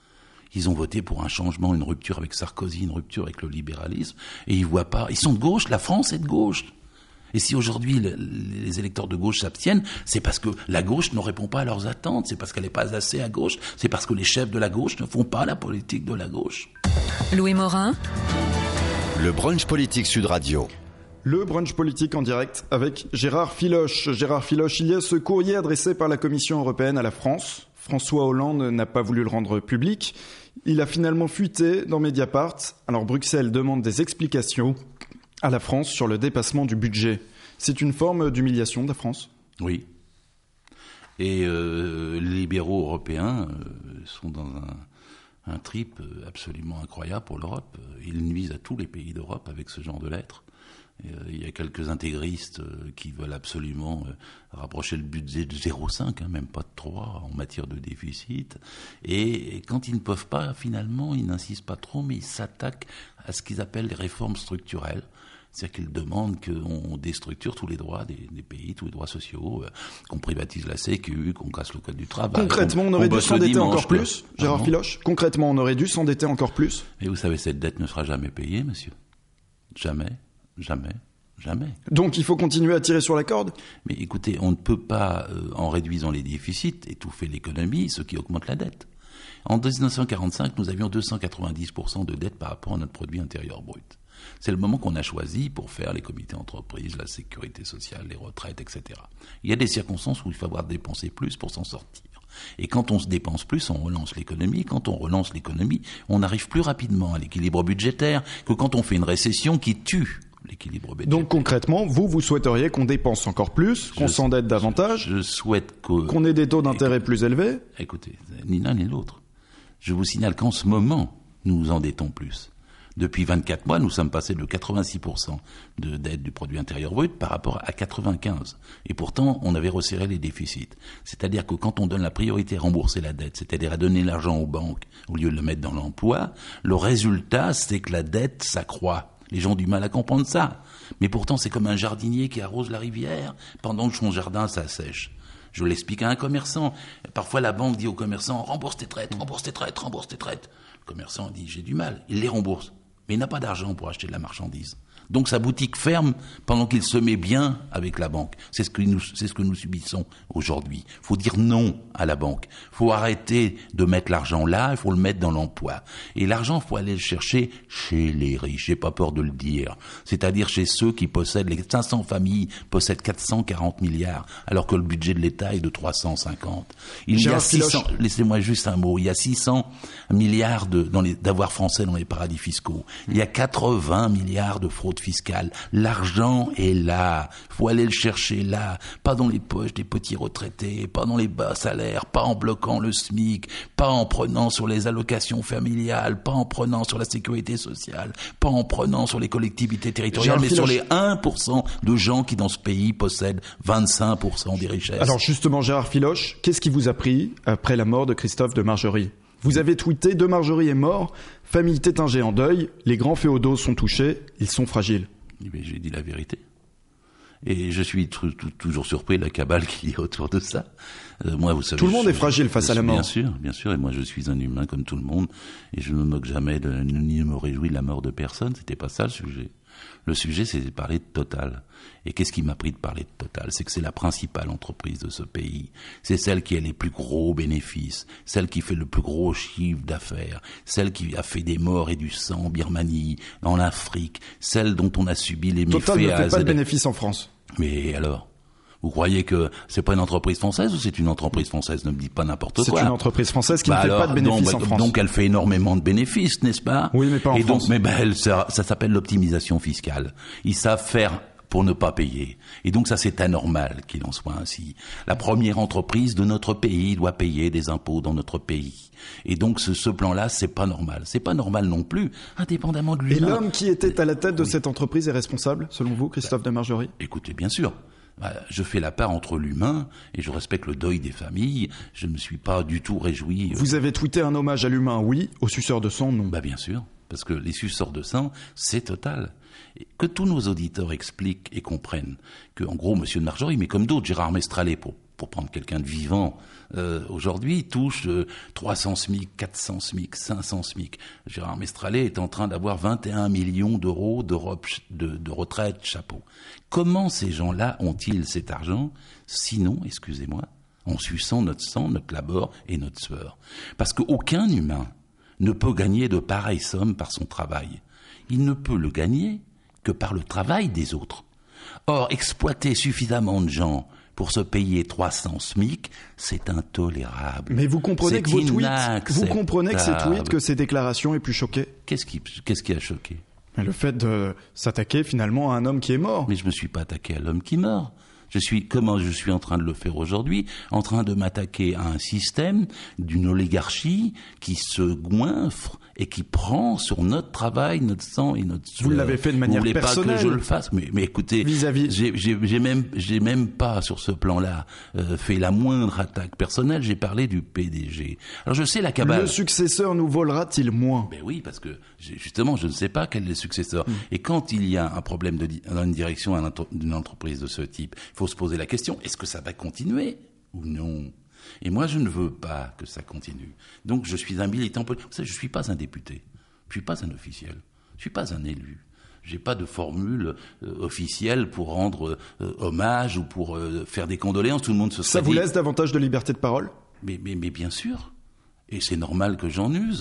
Ils ont voté pour un changement, une rupture avec Sarkozy, une rupture avec le libéralisme, et ils voient pas. Ils sont de gauche. La France est de gauche. Et si aujourd'hui le, les électeurs de gauche s'abstiennent, c'est parce que la gauche ne répond pas à leurs attentes, c'est parce qu'elle n'est pas assez à gauche, c'est parce que les chefs de la gauche ne font pas la politique de la gauche. Louis Morin. Le brunch politique Sud Radio. Le brunch politique en direct avec Gérard Filoche. Gérard Filoche, il y a ce courrier adressé par la Commission européenne à la France. François Hollande n'a pas voulu le rendre public. Il a finalement fuité dans Mediapart. Alors Bruxelles demande des explications à la France sur le dépassement du budget. C'est une forme d'humiliation de la France ? Oui. Et euh, les libéraux européens euh, sont dans un, un trip absolument incroyable pour l'Europe. Ils nuisent à tous les pays d'Europe avec ce genre de lettres. Et, euh, il y a quelques intégristes euh, qui veulent absolument euh, rapprocher le budget de zéro virgule cinq, hein, même pas de trois en matière de déficit. Et, et quand ils ne peuvent pas, finalement, ils n'insistent pas trop, mais ils s'attaquent à ce qu'ils appellent les réformes structurelles. C'est-à-dire qu'ils demandent qu'on déstructure tous les droits des, des pays, tous les droits sociaux, euh, qu'on privatise la Sécu, qu'on casse le code du travail. Concrètement, on aurait dû s'endetter encore plus, Gérard Filoche. Concrètement, on aurait dû s'endetter encore plus. Et vous savez, cette dette ne sera jamais payée, monsieur. Jamais, jamais, jamais. Donc il faut continuer à tirer sur la corde ? Mais écoutez, on ne peut pas, euh, en réduisant les déficits, étouffer l'économie, ce qui augmente la dette. En dix-neuf cent quarante-cinq, nous avions deux cent quatre-vingt-dix pour cent de dette par rapport à notre produit intérieur brut. C'est le moment qu'on a choisi pour faire les comités d'entreprise, la sécurité sociale, les retraites, et cetera. Il y a des circonstances où il va falloir dépenser plus pour s'en sortir. Et quand on se dépense plus, on relance l'économie. Quand on relance l'économie, on arrive plus rapidement à l'équilibre budgétaire que quand on fait une récession qui tue l'équilibre budgétaire. Donc concrètement, vous, vous souhaiteriez qu'on dépense encore plus, qu'on je, s'endette davantage, je, je souhaite que, qu'on ait des taux d'intérêt écoutez, plus élevés. Écoutez, ni l'un ni l'autre. Je vous signale qu'en ce moment, nous nous endettons plus. Depuis vingt-quatre mois, nous sommes passés de quatre-vingt-six pour cent de dette du produit intérieur brut par rapport à quatre-vingt-quinze. Et pourtant, on avait resserré les déficits. C'est-à-dire que quand on donne la priorité à rembourser la dette, c'est-à-dire à donner l'argent aux banques au lieu de le mettre dans l'emploi, le résultat, c'est que la dette s'accroît. Les gens ont du mal à comprendre ça. Mais pourtant, c'est comme un jardinier qui arrose la rivière pendant que son jardin s'assèche. Je l'explique à un commerçant. Parfois, la banque dit au commerçant « rembourse tes traites, rembourse tes traites, rembourse tes traites ». Le commerçant dit « j'ai du mal ». Il les rembourse. Mais il n'a pas d'argent pour acheter de la marchandise. Donc sa boutique ferme pendant qu'il se met bien avec la banque. C'est ce que nous, c'est ce que nous subissons aujourd'hui. Il faut dire non à la banque. Il faut arrêter de mettre l'argent là, il faut le mettre dans l'emploi. Et l'argent, il faut aller le chercher chez les riches. J'ai pas peur de le dire. C'est-à-dire chez ceux qui possèdent, les cinq cents familles possèdent quatre cent quarante milliards, alors que le budget de l'État est de trois cent cinquante. Il y a six cents, laissez-moi juste un mot, il y a six cents milliards de, dans les, d'avoirs français dans les paradis fiscaux. Il y a quatre-vingts milliards de fraude fiscale. L'argent est là. Faut aller le chercher là. Pas dans les poches des petits retraités, pas dans les bas salaires, pas en bloquant le SMIC, pas en prenant sur les allocations familiales, pas en prenant sur la sécurité sociale, pas en prenant sur les collectivités territoriales, mais sur les un pour cent de gens qui dans ce pays possèdent vingt-cinq pour cent des richesses. Alors justement, Gérard Filoche, qu'est-ce qui vous a pris après la mort de Christophe de Margerie ? Vous avez tweeté « De Margerie est mort, famille Tétinger en deuil, les grands féodaux sont touchés, ils sont fragiles ». Mais j'ai dit la vérité. Et je suis t- t- toujours surpris de la cabale qu'il y a autour de ça. Euh, moi, vous savez, tout le monde je, est fragile face je, à la mort. Bien sûr, bien sûr. Et moi, je suis un humain comme tout le monde. Et je ne me moque jamais de, ni ne me réjouis de la mort de personne. C'était pas ça le sujet. Le sujet, c'est de parler de Total. Et qu'est-ce qui m'a pris de parler de Total ? C'est que c'est la principale entreprise de ce pays. C'est celle qui a les plus gros bénéfices, celle qui fait le plus gros chiffre d'affaires, celle qui a fait des morts et du sang en Birmanie, en Afrique, celle dont on a subi les méfaits à Total ne fait pas de bénéfices en France. Mais alors ? Vous croyez que c'est pas une entreprise française ou c'est une entreprise française ? Ne me dites pas n'importe c'est quoi. C'est une entreprise française qui bah ne fait alors, pas de bénéfices donc, en France. Donc elle fait énormément de bénéfices, n'est-ce pas ? Oui, mais pas en Et France. Donc, mais ben, elle, ça, ça s'appelle l'optimisation fiscale. Ils savent faire pour ne pas payer. Et donc ça, c'est anormal qu'il en soit ainsi. La première entreprise de notre pays doit payer des impôts dans notre pays. Et donc ce, ce plan-là, c'est pas normal. C'est pas normal non plus, indépendamment de lui. Et l'homme qui était à la tête de oui. cette entreprise est responsable, selon vous, Christophe bah, de Margerie ? Écoutez, bien sûr. Je fais la part entre l'humain et je respecte le deuil des familles. Je ne me suis pas du tout réjoui. Vous avez tweeté un hommage à l'humain, oui. Aux suceurs de sang, non. Bah bien sûr, parce que les suceurs de sang, c'est Total. Et que tous nos auditeurs expliquent et comprennent que, en gros, Monsieur de Margerie, mais comme d'autres, Gérard Mestrallet, pour pour prendre quelqu'un de vivant, euh, aujourd'hui, touche euh, trois cents SMIC, quatre cents SMIC, cinq cents SMIC. Gérard Mestrallet est en train d'avoir vingt et un millions d'euros de, de, de retraite, chapeau. Comment ces gens-là ont-ils cet argent ? Sinon, excusez-moi, en suçant notre sang, notre labeur et notre sueur. Parce qu'aucun humain ne peut gagner de pareilles sommes par son travail. Il ne peut le gagner que par le travail des autres. Or, exploiter suffisamment de gens pour se payer trois cents SMIC, c'est intolérable. Mais vous comprenez c'est que vos tweets, vous comprenez que ces tweets, que ces déclarations aient pu choquer ? Qu'est-ce qui, qu'est-ce qui a choqué ? Le fait de s'attaquer finalement à un homme qui est mort. Mais je me suis pas attaqué à l'homme qui meurt. Je suis, comment je suis en train de le faire aujourd'hui, en train de m'attaquer à un système d'une oligarchie qui se goinfre et qui prend sur notre travail, notre sang et notre sueur. Vous l'avez fait de manière personnelle. Vous voulez pas que je le fasse, mais, mais écoutez, vis-à-vis. J'ai, j'ai, j'ai même, j'ai même pas sur ce plan-là euh, fait la moindre attaque personnelle. J'ai parlé du P D G. Alors je sais la cabale. Le successeur nous volera-t-il moins ? Ben oui, parce que justement, je ne sais pas quel est le successeur. Mmh. Et quand il y a un problème de, dans une direction d'une entreprise de ce type, il faut se poser la question, est-ce que ça va continuer ou non ? Et moi, je ne veux pas que ça continue. Donc, je suis un militant politique. Vous savez, je ne suis pas un député. Je ne suis pas un officiel. Je ne suis pas un élu. Je n'ai pas de formule euh, officielle pour rendre euh, hommage ou pour euh, faire des condoléances. Tout le monde se serait Ça vous dit... laisse davantage de liberté de parole ? mais, mais, mais bien sûr. Et c'est normal que j'en use.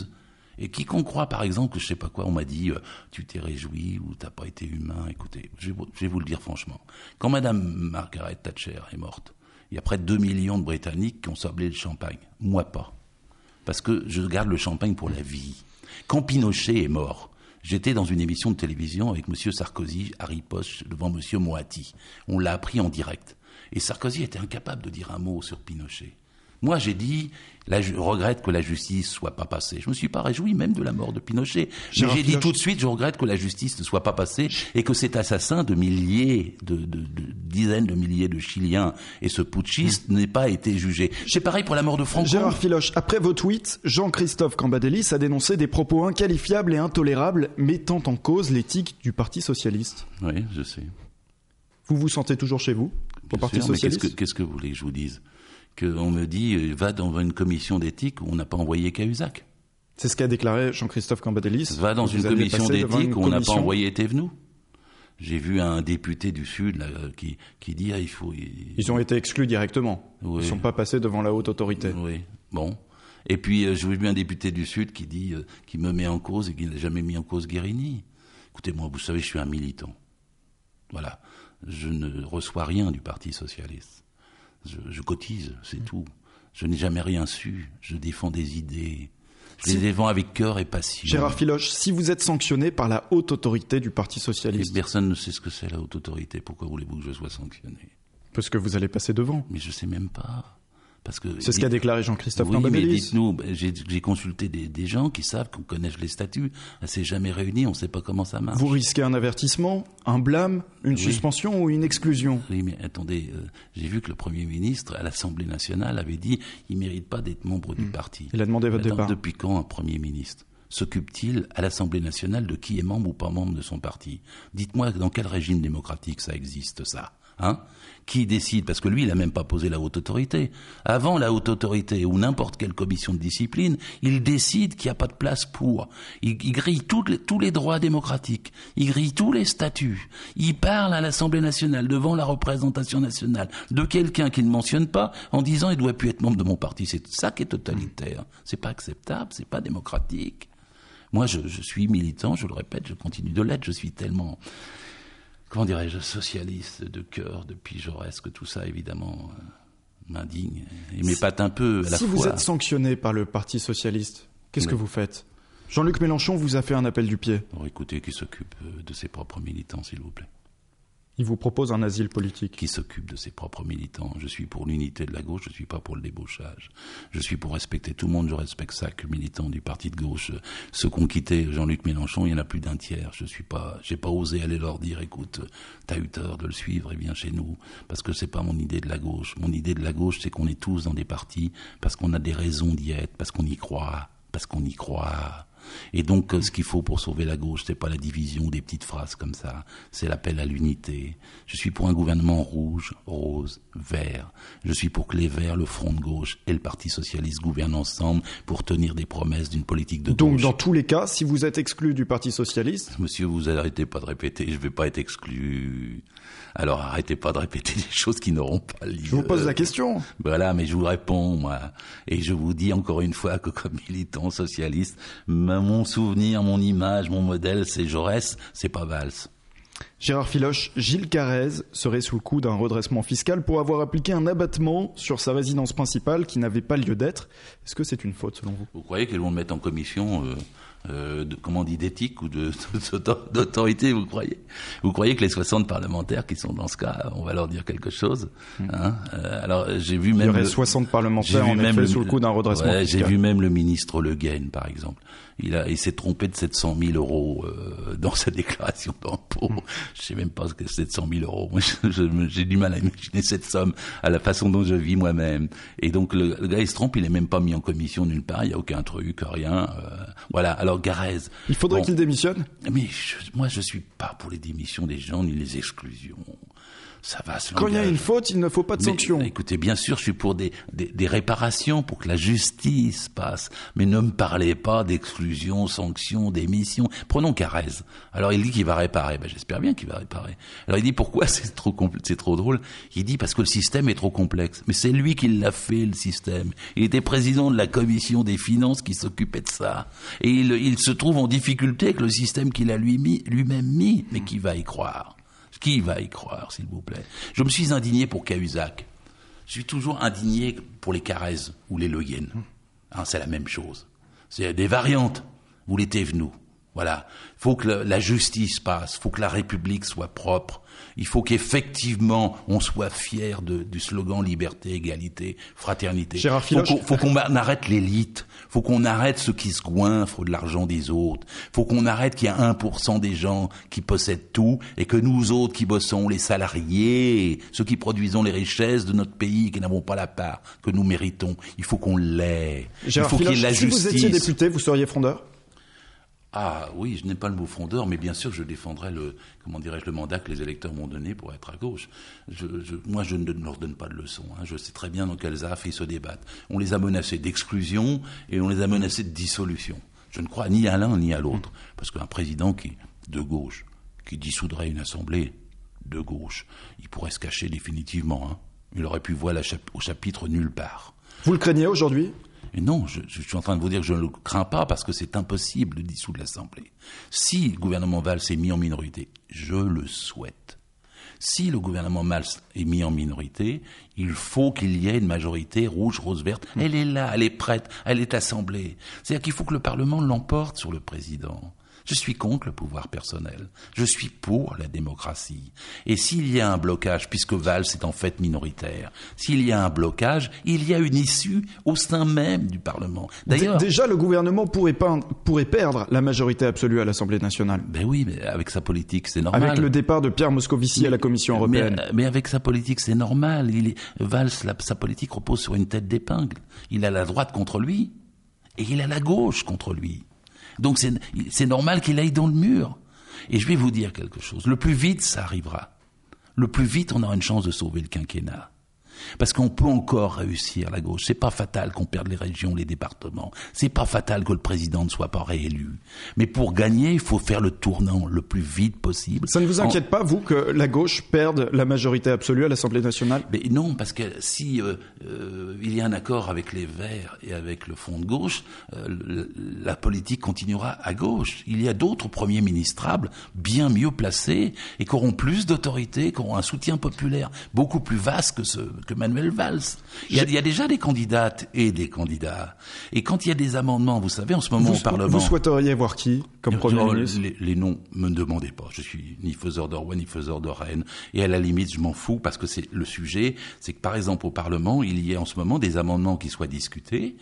Et quiconque croit, par exemple, que je sais pas quoi, on m'a dit, euh, tu t'es réjoui ou t'as pas été humain. Écoutez, je vais, je vais vous le dire franchement. Quand Madame Margaret Thatcher est morte, il y a près de deux millions de Britanniques qui ont sablé le champagne. Moi pas. Parce que je garde le champagne pour la vie. Quand Pinochet est mort, j'étais dans une émission de télévision avec Monsieur Sarkozy à Ripoche devant Monsieur Moatti. On l'a appris en direct. Et Sarkozy était incapable de dire un mot sur Pinochet. Moi, j'ai dit, là, je regrette que la justice soit pas passée. Je me suis pas réjoui même de la mort de Pinochet. Mais j'ai dit tout de suite, je regrette que la justice ne soit pas passée et que cet assassin de milliers, de, de, de dizaines de milliers de Chiliens et ce putschiste mmh. n'ait pas été jugé. C'est pareil pour la mort de Franco. Gérard Filoche, après vos tweets, Jean-Christophe Cambadélis a dénoncé des propos inqualifiables et intolérables mettant en cause l'éthique du Parti socialiste. Oui, je sais. Vous vous sentez toujours chez vous, au Parti sûr, socialiste? Mais qu'est-ce que, qu'est-ce que vous voulez que je vous dise? Qu'on me dit, va dans une commission d'éthique où on n'a pas envoyé Cahuzac. C'est ce qu'a déclaré Jean-Christophe Cambadélis. Va dans une commission d'éthique où on n'a pas envoyé Thévenoud. J'ai vu un député du Sud là, qui, qui dit, ah, il faut... Il... Ils ont été exclus directement. Oui. Ils ne sont pas passés devant la haute autorité. Oui, bon. Et puis, euh, j'ai vu un député du Sud qui dit, euh, qui me met en cause et qui n'a jamais mis en cause Guérini. Écoutez-moi, vous savez, je suis un militant. Voilà. Je ne reçois rien du Parti socialiste. Je, je cotise, c'est mmh. tout. Je n'ai jamais rien su. Je défends des idées. Je si... les défends avec cœur et passion. Gérard Filoche, si vous êtes sanctionné par la haute autorité du Parti socialiste... Et personne ne sait ce que c'est la haute autorité. Pourquoi voulez-vous que je sois sanctionné? Parce que vous allez passer devant. Mais je ne sais même pas. Parce que c'est ce qu'a déclaré Jean-Christophe oui, Cambadélis. Mais dites-nous, j'ai, j'ai consulté des, des gens qui savent qu'on connaît les statuts. Elle s'est jamais réunie, on ne sait pas comment ça marche. Vous risquez un avertissement, un blâme, une oui. suspension ou une exclusion? Oui, mais attendez, euh, j'ai vu que le Premier ministre à l'Assemblée nationale avait dit il ne mérite pas d'être membre du mmh. parti. Il a demandé votre Attends, départ. Depuis quand un Premier ministre s'occupe-t-il à l'Assemblée nationale de qui est membre ou pas membre de son parti? Dites-moi dans quel régime démocratique ça existe, ça? Hein? Qui décide? Parce que lui, il n'a même pas posé la haute autorité. Avant la haute autorité ou n'importe quelle commission de discipline, il décide qu'il n'y a pas de place pour. Il, il grille toutes les, tous les droits démocratiques. Il grille tous les statuts. Il parle à l'Assemblée nationale, devant la représentation nationale, de quelqu'un qu'il ne mentionne pas, en disant il ne doit plus être membre de mon parti. C'est ça qui est totalitaire. C'est pas acceptable, c'est pas démocratique. Moi, je, je suis militant, je le répète, je continue de l'être. Je suis tellement... comment dirais-je, socialiste de cœur depuis Jaurès, que tout ça, évidemment, euh, m'indigne et m'épate un peu à la si fois. Si vous êtes sanctionné par le Parti socialiste, qu'est-ce oui. que vous faites? Jean-Luc Mélenchon vous a fait un appel du pied. Oh, écoutez, qui s'occupe de ses propres militants, s'il vous plaît. Il vous propose un asile politique. Qui s'occupe de ses propres militants. Je suis pour l'unité de la gauche, je ne suis pas pour le débauchage. Je suis pour respecter tout le monde, je respecte ça que militants du parti de gauche. Ceux qui ont quitté Jean-Luc Mélenchon, il y en a plus d'un tiers. Je suis pas, j'ai pas osé aller leur dire, écoute, t'as eu tort de le suivre et viens chez nous. Parce que c'est pas mon idée de la gauche. Mon idée de la gauche, c'est qu'on est tous dans des partis, parce qu'on a des raisons d'y être, parce qu'on y croit, parce qu'on y croit. Et donc, ce qu'il faut pour sauver la gauche, c'est pas la division ou des petites phrases comme ça. C'est l'appel à l'unité. Je suis pour un gouvernement rouge, rose, vert. Je suis pour que les Verts, le Front de gauche et le Parti socialiste gouvernent ensemble pour tenir des promesses d'une politique de donc, gauche. Donc, dans tous les cas, si vous êtes exclu du Parti socialiste... Monsieur, vous arrêtez pas de répéter, je vais pas être exclu. Alors, arrêtez pas de répéter des choses qui n'auront pas lieu. Je vous pose la question. Voilà, mais je vous réponds, moi. Et je vous dis encore une fois que comme militant socialiste, mon souvenir, mon image, mon modèle, c'est Jaurès, c'est pas Valls. Gérard Filoche, Gilles Carrez serait sous le coup d'un redressement fiscal pour avoir appliqué un abattement sur sa résidence principale qui n'avait pas lieu d'être. Est-ce que c'est une faute selon vous? Vous croyez qu'ils vont le mettre en commission euh, euh, de, comment on dit, d'éthique ou de, de, d'autorité, vous croyez? Vous croyez que les soixante parlementaires qui sont dans ce cas, on va leur dire quelque chose hein? euh, Alors j'ai vu même... Il y aurait le, soixante parlementaires en effet le, sous le coup d'un redressement ouais, fiscal. J'ai vu même le ministre Le Guen, par exemple. Il, a, il s'est trompé de sept cent mille euros euh, dans sa déclaration d'impôt. Mmh. Je sais même pas ce que c'est sept cent mille euros. Moi, je, je, j'ai du mal à imaginer cette somme à la façon dont je vis moi-même. Et donc, le, le gars, il se trompe, il est même pas mis en commission nulle part, il n'y a aucun truc, rien. Euh, voilà. Alors, Carrez. Il faudrait bon, qu'il démissionne? Mais je, moi, je suis pas pour les démissions des gens, ni les exclusions. Ça va se Quand il y a une faute, il ne faut pas de mais, sanctions. Écoutez, bien sûr, je suis pour des, des, des réparations, pour que la justice passe. Mais ne me parlez pas d'exclusion, sanctions, d'émission. Prenons Carrez. Alors il dit qu'il va réparer. Ben, j'espère bien qu'il va réparer. Alors il dit pourquoi c'est trop compl- c'est trop drôle. Il dit parce que le système est trop complexe. Mais c'est lui qui l'a fait, le système. Il était président de la commission des finances qui s'occupait de ça. Et il, il se trouve en difficulté avec le système qu'il a lui mis, lui-même mis. Mais qui va y croire? Qui va y croire, s'il vous plaît? Je me suis indigné pour Cahuzac. Je suis toujours indigné pour les Carrez ou les Le Guen. Hein, c'est la même chose. C'est des variantes. Vous l'étiez venu. Voilà. Il faut que le, la justice passe. Il faut que la République soit propre. Il faut qu'effectivement on soit fier de, du slogan liberté, égalité, fraternité. Gérard Filoche. Faut qu'on, faut qu'on arrête l'élite. Faut qu'on arrête ceux qui se goinfrent de l'argent des autres. Faut qu'on arrête qu'il y a un pour cent des gens qui possèdent tout et que nous autres qui bossons, les salariés, ceux qui produisons les richesses de notre pays, qui n'avons pas la part que nous méritons, il faut qu'on l'ait. Gérard il faut Filoche, qu'il y ait la si justice. vous étiez député, vous seriez frondeur? Ah oui, je n'ai pas le mot frondeur, mais bien sûr que je défendrai le, comment dirais-je, le mandat que les électeurs m'ont donné pour être à gauche. Je, je, moi, je ne leur donne pas de leçons. Hein. Je sais très bien dans quelles affres ils se débattent. On les a menacés d'exclusion et on les a menacés de dissolution. Je ne crois ni à l'un ni à l'autre, parce qu'un président qui de gauche, qui dissoudrait une assemblée de gauche, il pourrait se cacher définitivement. Hein. Il aurait pu voir la chap- au chapitre nulle part. Vous le craignez aujourd'hui? Et non, je, je suis en train de vous dire que je ne le crains pas parce que c'est impossible de dissoudre l'Assemblée. Si le gouvernement Valls est mis en minorité, je le souhaite. Si le gouvernement Valls est mis en minorité, il faut qu'il y ait une majorité rouge, rose, verte. Elle est là, elle est prête, elle est assemblée. C'est-à-dire qu'il faut que le Parlement l'emporte sur le président. Je suis contre le pouvoir personnel. Je suis pour la démocratie. Et s'il y a un blocage, puisque Valls est en fait minoritaire, s'il y a un blocage, il y a une issue au sein même du Parlement. D'ailleurs, D- déjà, le gouvernement pourrait, pas, pourrait perdre la majorité absolue à l'Assemblée nationale. Ben oui, mais avec sa politique, c'est normal. Avec le départ de Pierre Moscovici mais, à la Commission européenne. Mais, mais avec sa politique, c'est normal. Il est, Valls, la, sa politique repose sur une tête d'épingle. Il a la droite contre lui et il a la gauche contre lui. Donc c'est, c'est normal qu'il aille dans le mur. Et je vais vous dire quelque chose. Le plus vite, ça arrivera. Le plus vite, on aura une chance de sauver le quinquennat. Parce qu'on peut encore réussir, la gauche. C'est pas fatal qu'on perde les régions, les départements. C'est pas fatal que le président ne soit pas réélu. Mais pour gagner, il faut faire le tournant le plus vite possible. Ça ne vous inquiète en... pas, vous, que la gauche perde la majorité absolue à l'Assemblée nationale? Mais non, parce que si euh, euh, il y a un accord avec les Verts et avec le Front de gauche, euh, la politique continuera à gauche. Il y a d'autres premiers ministrables bien mieux placés et qui auront plus d'autorité, qui auront un soutien populaire beaucoup plus vaste que ce que Manuel Valls. Il y, a, il y a déjà des candidates et des candidats. Et quand il y a des amendements, vous savez, en ce moment vous, au Parlement... Vous souhaiteriez voir qui comme Premier oh, ministre? les, les noms, me demandez pas. Je suis ni faiseur de roi, ni faiseur de reine. Et à la limite, je m'en fous parce que c'est le sujet, c'est que par exemple au Parlement, il y a en ce moment des amendements qui soient discutés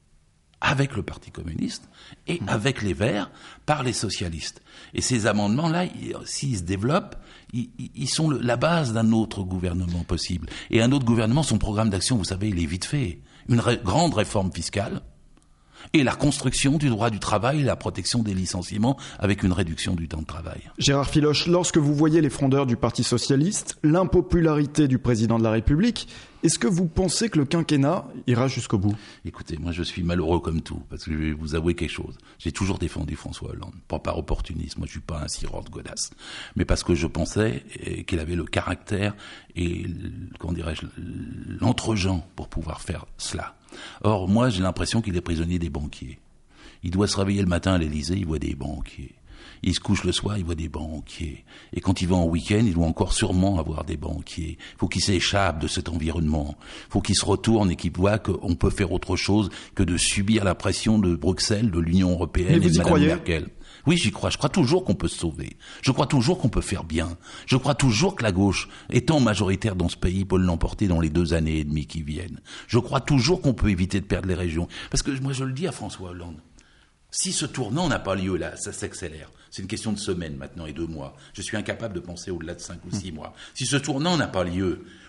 avec le Parti communiste et mmh. avec les Verts par les socialistes. Et ces amendements-là, s'ils se développent, ils, ils sont le, la base d'un autre gouvernement possible. Et un autre gouvernement, son programme d'action, vous savez, il est vite fait. Une ré- grande réforme fiscale et la construction du droit du travail et la protection des licenciements avec une réduction du temps de travail. Gérard Filoche, lorsque vous voyez les frondeurs du Parti socialiste, l'impopularité du président de la République, est-ce que vous pensez que le quinquennat ira jusqu'au bout? Écoutez, moi je suis malheureux comme tout, parce que je vais vous avouer quelque chose. J'ai toujours défendu François Hollande, pas par opportunisme, moi je suis pas un sirop de godasse, mais parce que je pensais qu'il avait le caractère et, comment dirais-je, l'entre-gens pour pouvoir faire cela. Or, moi j'ai l'impression qu'il est prisonnier des banquiers. Il doit se réveiller le matin à l'Élysée, il voit des banquiers. Il se couche le soir, il voit des banquiers. Et quand il va en week-end, il doit encore sûrement avoir des banquiers. Il faut qu'il s'échappe de cet environnement. Il faut qu'il se retourne et qu'il voit qu'on peut faire autre chose que de subir la pression de Bruxelles, de l'Union européenne et de Mme Merkel. Oui, j'y crois. Je crois toujours qu'on peut se sauver. Je crois toujours qu'on peut faire bien. Je crois toujours que la gauche, étant majoritaire dans ce pays, peut l'emporter dans les deux années et demie qui viennent. Je crois toujours qu'on peut éviter de perdre les régions. Parce que moi, je le dis à François Hollande. Si ce tournant n'a pas lieu là, ça s'accélère. C'est une question de semaines maintenant et de mois. Je suis incapable de penser au-delà de cinq ou six mois. Si ce tournant n'a pas lieu,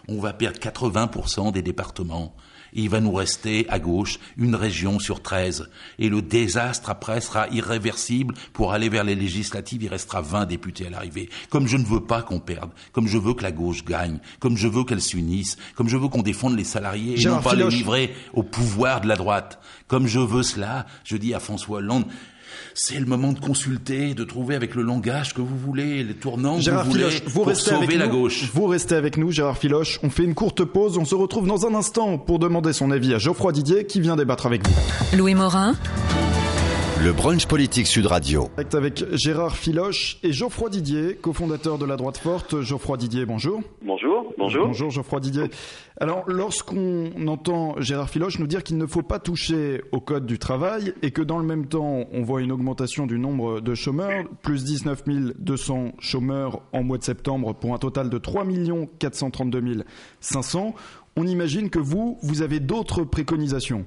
on va perdre quatre-vingts pour cent des départements. Et il va nous rester, à gauche, une région sur treize. Et le désastre, après, sera irréversible. Pour aller vers les législatives, il restera vingt députés à l'arrivée. Comme je ne veux pas qu'on perde, comme je veux que la gauche gagne, comme je veux qu'elle s'unisse, comme je veux qu'on défende les salariés et Gérard non pas Filoche. les livrer au pouvoir de la droite. Comme je veux cela, je dis à François Hollande, c'est le moment de consulter, de trouver avec le langage que vous voulez, les tournants que Gérard vous voulez Filoche, vous pour restez sauver avec la nous. gauche. Vous restez avec nous, Gérard Filoche. On fait une courte pause. On se retrouve dans un instant pour demander son avis à Geoffroy Didier qui vient débattre avec vous. Louis Morin. Le brunch politique Sud Radio. Avec Gérard Filoche et Geoffroy Didier, cofondateur de la Droite Forte. Geoffroy Didier, bonjour. Bonjour, bonjour. Bonjour Geoffroy Didier. Alors, lorsqu'on entend Gérard Filoche nous dire qu'il ne faut pas toucher au code du travail et que dans le même temps, on voit une augmentation du nombre de chômeurs, plus dix-neuf mille deux cents chômeurs en mois de septembre pour un total de trois millions quatre cent trente-deux mille cinq cents, on imagine que vous, vous avez d'autres préconisations.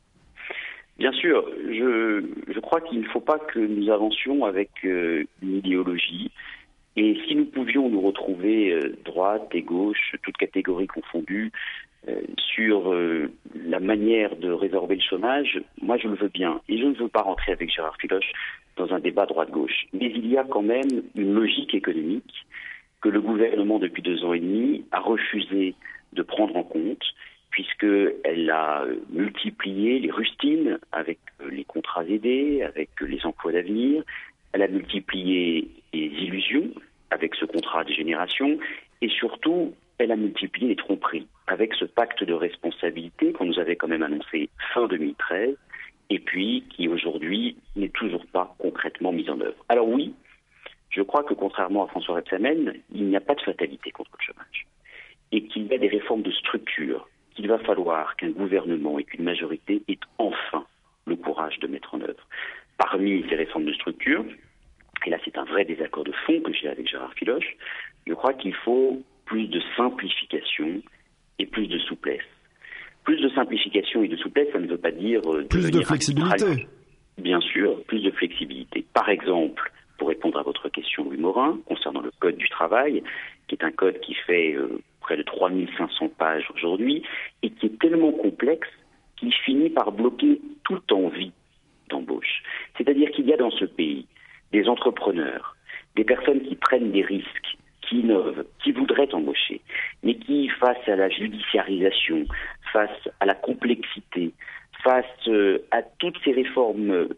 Bien sûr, je, je crois qu'il ne faut pas que nous avancions avec euh, une idéologie. Et si nous pouvions nous retrouver, euh, droite et gauche, toutes catégories confondues, euh, sur euh, la manière de résorber le chômage, moi je le veux bien. Et je ne veux pas rentrer avec Gérard Filoche dans un débat droite-gauche. Mais il y a quand même une logique économique que le gouvernement, depuis deux ans et demi, a refusé de prendre en compte, puisqu'elle a multiplié les rustines avec les contrats aidés, avec les emplois d'avenir. Elle a multiplié les illusions avec ce contrat de génération. Et surtout, elle a multiplié les tromperies avec ce pacte de responsabilité qu'on nous avait quand même annoncé fin deux mille treize et puis qui aujourd'hui n'est toujours pas concrètement mis en œuvre. Alors oui, je crois que contrairement à François Rebsamen, il n'y a pas de fatalité contre le chômage et qu'il y a des réformes de structure qu'il va falloir qu'un gouvernement et qu'une majorité aient enfin le courage de mettre en œuvre. Parmi ces réformes de structure, et là c'est un vrai désaccord de fond que j'ai avec Gérard Filoche, je crois qu'il faut plus de simplification et plus de souplesse. Plus de simplification et de souplesse, ça ne veut pas dire... Euh, plus de flexibilité. Bien sûr, plus de flexibilité. Par exemple, pour répondre à votre question, Louis Morin, concernant le Code du travail, qui est un code qui fait... Euh, près de trois mille cinq cents pages aujourd'hui, et qui est tellement complexe qu'il finit par bloquer toute envie d'embauche. C'est-à-dire qu'il y a dans ce pays des entrepreneurs, des personnes qui prennent des risques, qui innovent, qui voudraient embaucher, mais qui, face à la judiciarisation, face à la complexité, face euh, à toutes ces réformes euh,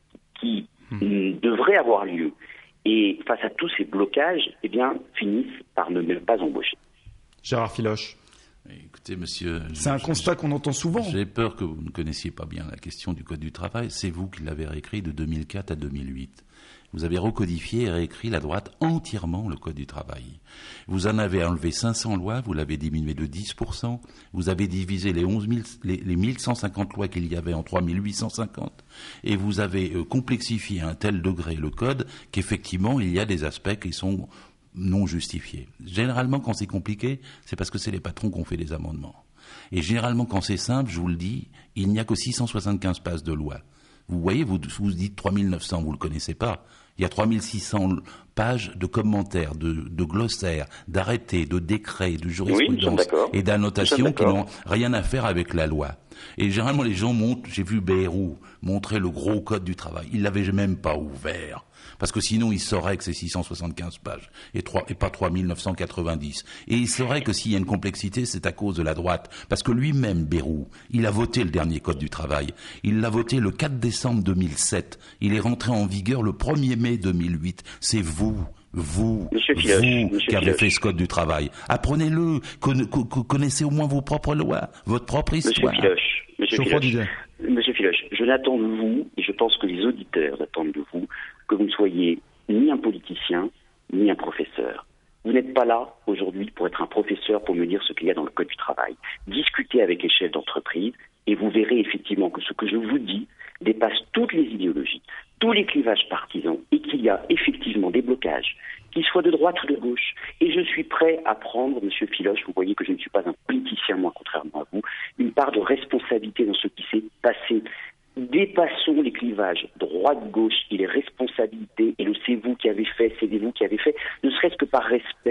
qui mmh. devraient avoir lieu, et face à tous ces blocages, eh bien, finissent par ne même pas embaucher. Gérard Filoche. Écoutez, monsieur... C'est un constat qu'on entend souvent. J'ai peur que vous ne connaissiez pas bien la question du Code du travail. C'est vous qui l'avez réécrit de deux mille quatre à deux mille huit. Vous avez recodifié et réécrit la droite entièrement le Code du travail. Vous en avez enlevé cinq cents lois, vous l'avez diminué de dix pour cent. Vous avez divisé les, onze mille, les, les mille cent cinquante lois qu'il y avait en trois mille huit cent cinquante. Et vous avez euh, complexifié à un tel degré le Code qu'effectivement, il y a des aspects qui sont... non justifié. Généralement, quand c'est compliqué, c'est parce que c'est les patrons qui ont fait des amendements. Et généralement, quand c'est simple, je vous le dis, il n'y a que six cent soixante-quinze pages de loi. Vous voyez, vous vous dites trois mille neuf cents, vous ne le connaissez pas. Il y a trois mille six cents pages de commentaires, de, de glossaires, d'arrêtés, de décrets, de jurisprudence oui, et d'annotations qui n'ont rien à faire avec la loi. Et généralement, les gens montrent, j'ai vu Bayrou montrer le gros code du travail. Il l'avait même pas ouvert. Parce que sinon, il saurait que c'est six cent soixante-quinze pages et, trois, et pas trois mille neuf cent quatre-vingt-dix. Et il saurait que s'il y a une complexité, c'est à cause de la droite. Parce que lui-même, Bayrou, il a voté le dernier code du travail. Il l'a voté le quatre décembre deux mille sept. Il est rentré en vigueur le premier mai deux mille huit. C'est vous, vous, Monsieur Filoche, vous Monsieur qui avez Filoche. fait ce code du travail. Apprenez-le. Conna- co- co- connaissez au moins vos propres lois, votre propre histoire. Monsieur Filoche, Monsieur Filoche, Monsieur Filoche, je n'attends de vous, et je pense que les auditeurs attendent de vous, que vous ne soyez ni un politicien, ni un professeur. Vous n'êtes pas là aujourd'hui pour être un professeur, pour me dire ce qu'il y a dans le Code du travail. Discutez avec les chefs d'entreprise et vous verrez effectivement que ce que je vous dis dépasse toutes les idéologies, tous les clivages partisans et qu'il y a effectivement des blocages, qu'ils soient de droite ou de gauche. Et je suis prêt à prendre, Monsieur Filoche, vous voyez que je ne suis pas un politicien, moi, contrairement à vous, une part de responsabilité dans ce qui s'est passé. Dépassons les clivages droite-gauche et les responsabilités et le c'est vous qui avez fait, c'est vous qui avez fait, ne serait-ce que par respect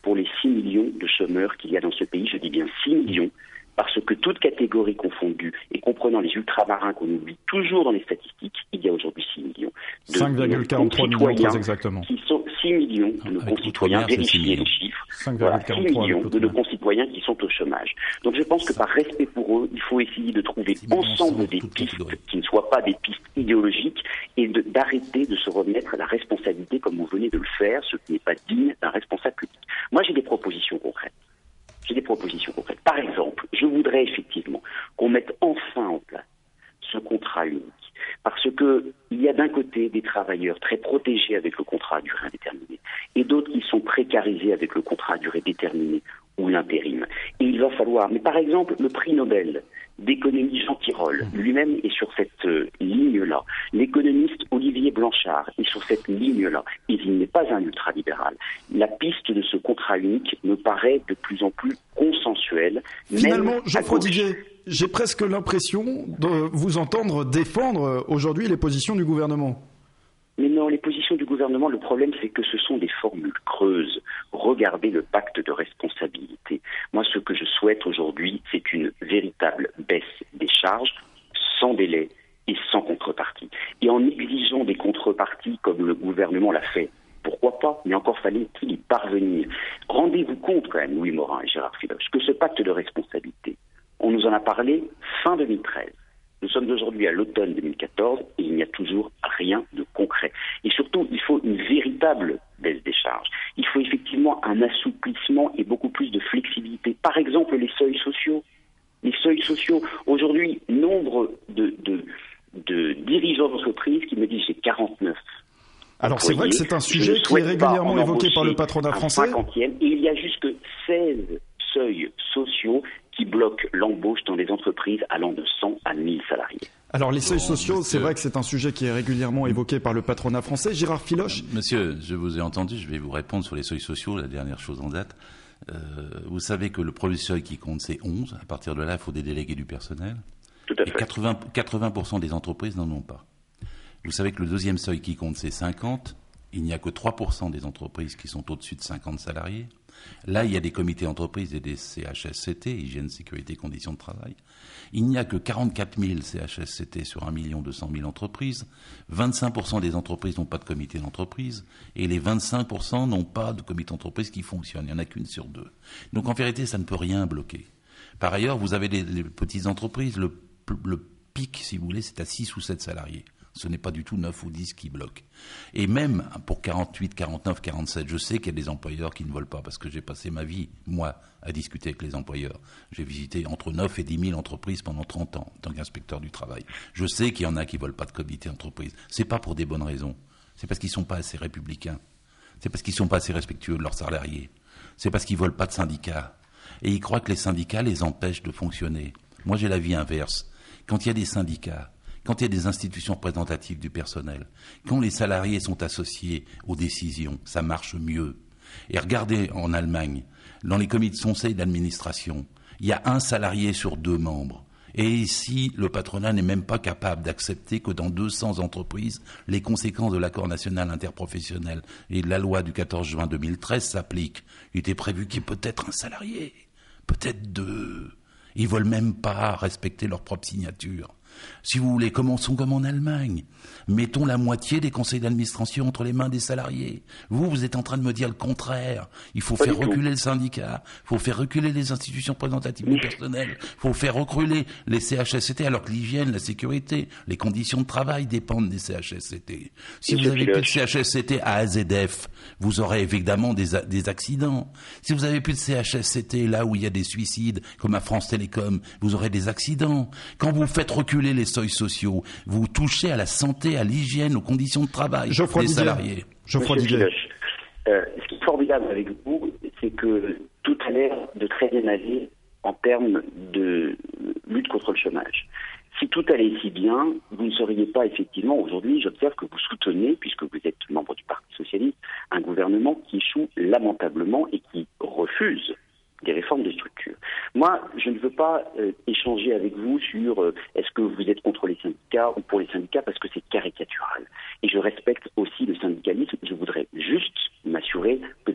pour les six millions de chômeurs qu'il y a dans ce pays. Je dis bien six millions, parce que toutes catégories confondues, et comprenant les ultramarins qu'on oublie toujours dans les statistiques, il y a aujourd'hui six millions. cinq virgule quarante-trois millions très exactement. Qui sont six millions de nos Avec concitoyens, vérifiez les chiffres. Voilà, six millions de nos concitoyens qui sont au chômage. Donc je pense que par respect pour eux, il faut essayer de trouver ensemble des pistes qui ne soient pas des pistes idéologiques et de, d'arrêter de se remettre à la responsabilité comme vous venez de le faire, ce qui n'est pas digne d'un responsable public. Moi j'ai des propositions concrètes. J'ai des propositions concrètes. Par exemple, je voudrais effectivement qu'on mette enfin en place ce contrat unique. Parce que il y a d'un côté des travailleurs très protégés avec le contrat à durée indéterminée et d'autres qui sont précarisés avec le contrat à durée déterminée ou l'intérim. Et il va falloir, mais par exemple, le prix Nobel d'économie Jean Tirole, lui-même est sur cette euh, ligne-là. L'économiste Olivier Blanchard est sur cette ligne-là. Et il n'est pas un ultralibéral. La piste de ce contrat unique me paraît de plus en plus consensuelle. Finalement, Geoffroy Didier, j'ai presque l'impression de vous entendre défendre aujourd'hui les positions du gouvernement. Mais non, les positions du gouvernement, le problème, c'est que ce sont des formules creuses. Regardez le pacte de responsabilité. Moi, ce que je souhaite aujourd'hui, c'est une véritable baisse des charges, sans délai et sans contrepartie. Et en exigeant des contreparties comme le gouvernement l'a fait, pourquoi pas, mais encore fallait-il y parvenir. Rendez-vous compte quand même, Louis Morin et Gérard Filoche, que ce pacte de responsabilité, on nous en a parlé fin deux mille treize. Nous sommes aujourd'hui à l'automne deux mille quatorze et il n'y a toujours rien de concret. Et surtout, il faut une véritable baisse des charges. Il faut effectivement un assouplissement et beaucoup plus de flexibilité. Par exemple, les seuils sociaux. Les seuils sociaux. Aujourd'hui, nombre de, de, de dirigeants d'entreprise qui me disent j'ai quarante-neuf. Alors c'est vrai que c'est un sujet qui est régulièrement évoqué par le patronat français. cinquantième, et il y a jusque seize seuils sociaux qui bloquent l'embauche dans des entreprises allant de cent à mille salariés. Alors les seuils bon, sociaux, monsieur... c'est vrai que c'est un sujet qui est régulièrement évoqué par le patronat français. Gérard Filoche. Monsieur, je vous ai entendu, je vais vous répondre sur les seuils sociaux, la dernière chose en date. Euh, vous savez que le premier seuil qui compte, c'est onze. À partir de là, il faut des délégués du personnel. Tout à Et fait. quatre-vingts, quatre-vingts pour cent des entreprises n'en ont pas. Vous savez que le deuxième seuil qui compte, c'est cinquante. Il n'y a que trois pour cent des entreprises qui sont au-dessus de cinquante salariés. Là, il y a des comités entreprises et des C H S C T, hygiène, sécurité, conditions de travail. Il n'y a que quarante-quatre mille C H S C T sur un million deux cent mille entreprises. vingt-cinq pour cent des entreprises n'ont pas de comité d'entreprise. Et les vingt-cinq pour cent n'ont pas de comité d'entreprise qui fonctionne. Il n'y en a qu'une sur deux. Donc, en vérité, ça ne peut rien bloquer. Par ailleurs, vous avez les, les petites entreprises. Le, le pic, si vous voulez, c'est à six ou sept salariés. Ce n'est pas du tout neuf ou dix qui bloquent. Et même pour quarante-huit, quarante-neuf, quarante-sept, je sais qu'il y a des employeurs qui ne veulent pas, parce que j'ai passé ma vie, moi, à discuter avec les employeurs. J'ai visité entre neuf et dix mille entreprises pendant trente ans, en tant qu'inspecteur du travail. Je sais qu'il y en a qui ne veulent pas de comité d'entreprise. C'est pas pour des bonnes raisons. C'est parce qu'ils ne sont pas assez républicains. C'est parce qu'ils ne sont pas assez respectueux de leurs salariés. C'est parce qu'ils ne veulent pas de syndicats. Et ils croient que les syndicats les empêchent de fonctionner. Moi, j'ai la vie inverse. Quand il y a des syndicats, quand il y a des institutions représentatives du personnel, quand les salariés sont associés aux décisions, ça marche mieux. Et regardez en Allemagne, dans les comités de conseil d'administration, il y a un salarié sur deux membres. Et ici, le patronat n'est même pas capable d'accepter que dans deux cents entreprises, les conséquences de l'accord national interprofessionnel et de la loi du quatorze juin deux mille treize s'appliquent. Il était prévu qu'il y ait peut-être un salarié, peut-être deux. Ils veulent même pas respecter leur propre signature. Si vous voulez, commençons comme en Allemagne. Mettons la moitié des conseils d'administration entre les mains des salariés. Vous, vous êtes en train de me dire le contraire. Il faut Pas faire du tout. reculer le syndicat. Il faut faire reculer les institutions représentatives du personnel. Il faut faire reculer les C H S C T, alors que l'hygiène, la sécurité, les conditions de travail dépendent des C H S C T. Si Monsieur vous avez plus de Filoche. C H S C T à A Z F, vous aurez évidemment des, a- des accidents. Si vous avez plus de C H S C T là où il y a des suicides, comme à France Télécom, vous aurez des accidents. Quand vous faites reculer les seuils sociaux, vous touchez à la santé, à l'hygiène, aux conditions de travail Geoffroy des Didier. salariés. Geoffroy Monsieur Didier. Filoche, euh, ce qui est formidable avec vous, c'est que tout a l'air de très bien aller en termes de lutte contre le chômage. Si tout allait si bien, vous ne seriez pas effectivement, aujourd'hui, j'observe que vous soutenez, puisque vous êtes membre du Parti Socialiste, un gouvernement qui échoue lamentablement et qui refuse des réformes de structure. Moi, je ne veux pas euh, échanger avec vous sur euh, est-ce que vous êtes contre les syndicats ou pour les syndicats, parce que c'est caricatural. Et je respecte aussi le syndicalisme. Je voudrais juste m'assurer que dans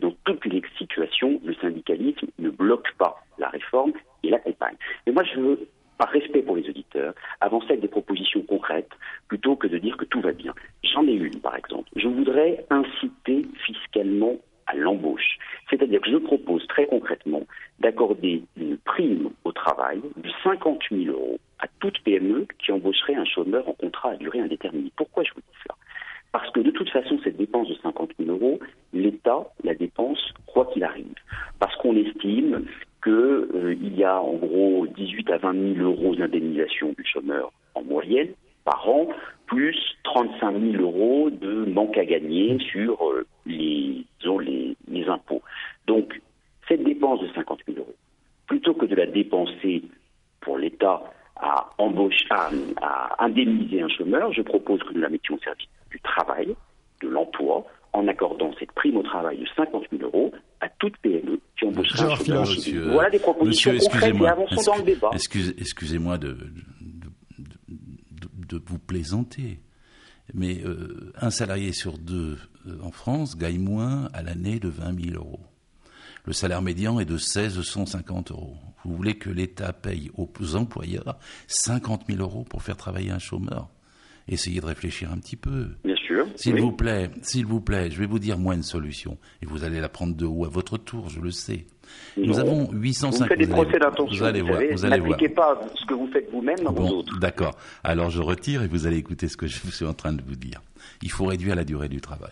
Dans toutes les situations, le syndicalisme ne bloque pas la réforme et l'accompagne. Mais moi, je veux, par respect pour les auditeurs, avancer avec des propositions concrètes plutôt que de dire que tout va bien. J'en ai une, par exemple. Je voudrais inciter fiscalement à l'embauche. C'est-à-dire que je propose très concrètement d'accorder une prime au travail de cinquante mille euros à toute P M E qui embaucherait un chômeur en contrat à durée indéterminée. Pourquoi je vous dis cela ? Parce que de toute façon, cette dépense de cinquante mille euros, l'État la dépense quoi qu'il arrive. Parce qu'on estime qu'il euh, y a en gros dix-huit à vingt mille euros d'indemnisation du chômeur en moyenne par an, plus trente-cinq mille euros de manque à gagner sur euh, les, disons, les, les impôts. Donc, cette dépense de cinquante mille euros, plutôt que de la dépenser pour l'État à, embaucher, à, à indemniser un chômeur, je propose que nous la mettions au service du travail, de l'emploi, en accordant cette prime au travail de cinquante mille euros à toute P M E qui embaucherait un chômeur. Monsieur, voilà des propositions monsieur, concrètes et avançons dans le débat. Excusez, excusez-moi de, de, de, de vous plaisanter, mais euh, un salarié sur deux euh, en France gagne moins à l'année de vingt mille euros. Le salaire médian est de mille six cent cinquante euros. Vous voulez que l'État paye aux employeurs cinquante mille euros pour faire travailler un chômeur ? Essayez de réfléchir un petit peu. Bien sûr. S'il oui. vous plaît, s'il vous plaît, je vais vous dire moi une solution. Et vous allez la prendre de haut à votre tour, je le sais. Non. Nous avons huit cent cinquante... Vous faites des procès d'intention, vous allez vous voir. savez. Vous allez voir. N'appliquez pas ce que vous faites vous-même dans bon, vos autres. D'accord. Alors je retire et vous allez écouter ce que je suis en train de vous dire. Il faut réduire la durée du travail.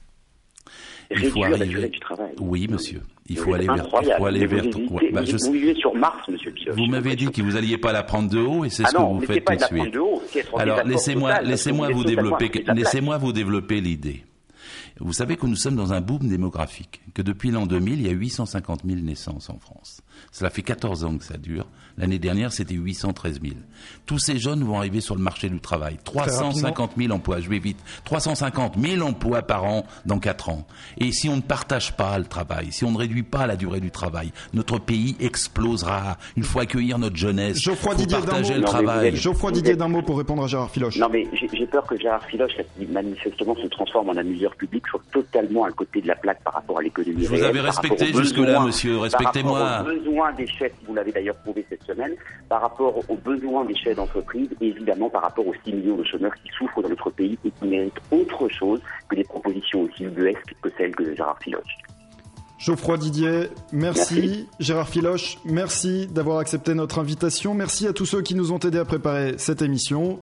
Il Réduire faut arriver... la durée du travail. Oui, monsieur. Il Vous faut aller vers... Il faut aller vous vers... hésitez, Ouais, bah, je... Vous vivez sur Mars, monsieur Pioche. Vous m'avez dit que vous n'alliez pas la prendre de haut et c'est ah ce non, que vous mais faites pas tout de suite. De haut, Alors laissez-moi, total, laissez-moi vous, vous développer, laissez-moi vous vous développer l'idée. Vous savez que nous sommes dans un boom démographique, que depuis l'an deux mille, il y a huit cent cinquante mille naissances en France. Cela fait quatorze ans que ça dure. L'année dernière, c'était huit cent treize mille. Tous ces jeunes vont arriver sur le marché du travail. trois cent cinquante mille emplois, je vais vite. trois cent cinquante mille emplois par an dans quatre ans. Et si on ne partage pas le travail, si on ne réduit pas la durée du travail, notre pays explosera. Il faut accueillir notre jeunesse. Geoffroy faut Didier partager d'un le mot. travail. Geoffroy Didier d'un mot pour répondre à Gérard Filoche. Non mais j'ai, j'ai peur que Gérard Filoche, qui manifestement se transforme en amuseur public, soit totalement à côté de la plaque par rapport à l'économie Je vous réelle. avais respecté jusque-là, monsieur. Respectez-moi. Par rapport aux besoins des chefs, vous l'avez d'ailleurs prouvé cette semaine, par rapport aux besoins des chefs d'entreprise et évidemment par rapport aux six millions de chômeurs qui souffrent dans notre pays et qui méritent autre chose que des propositions aussi ubuesques que celles de Gérard Filoche. Geoffroy Didier, merci. merci. Gérard Filoche, merci d'avoir accepté notre invitation. Merci à tous ceux qui nous ont aidés à préparer cette émission.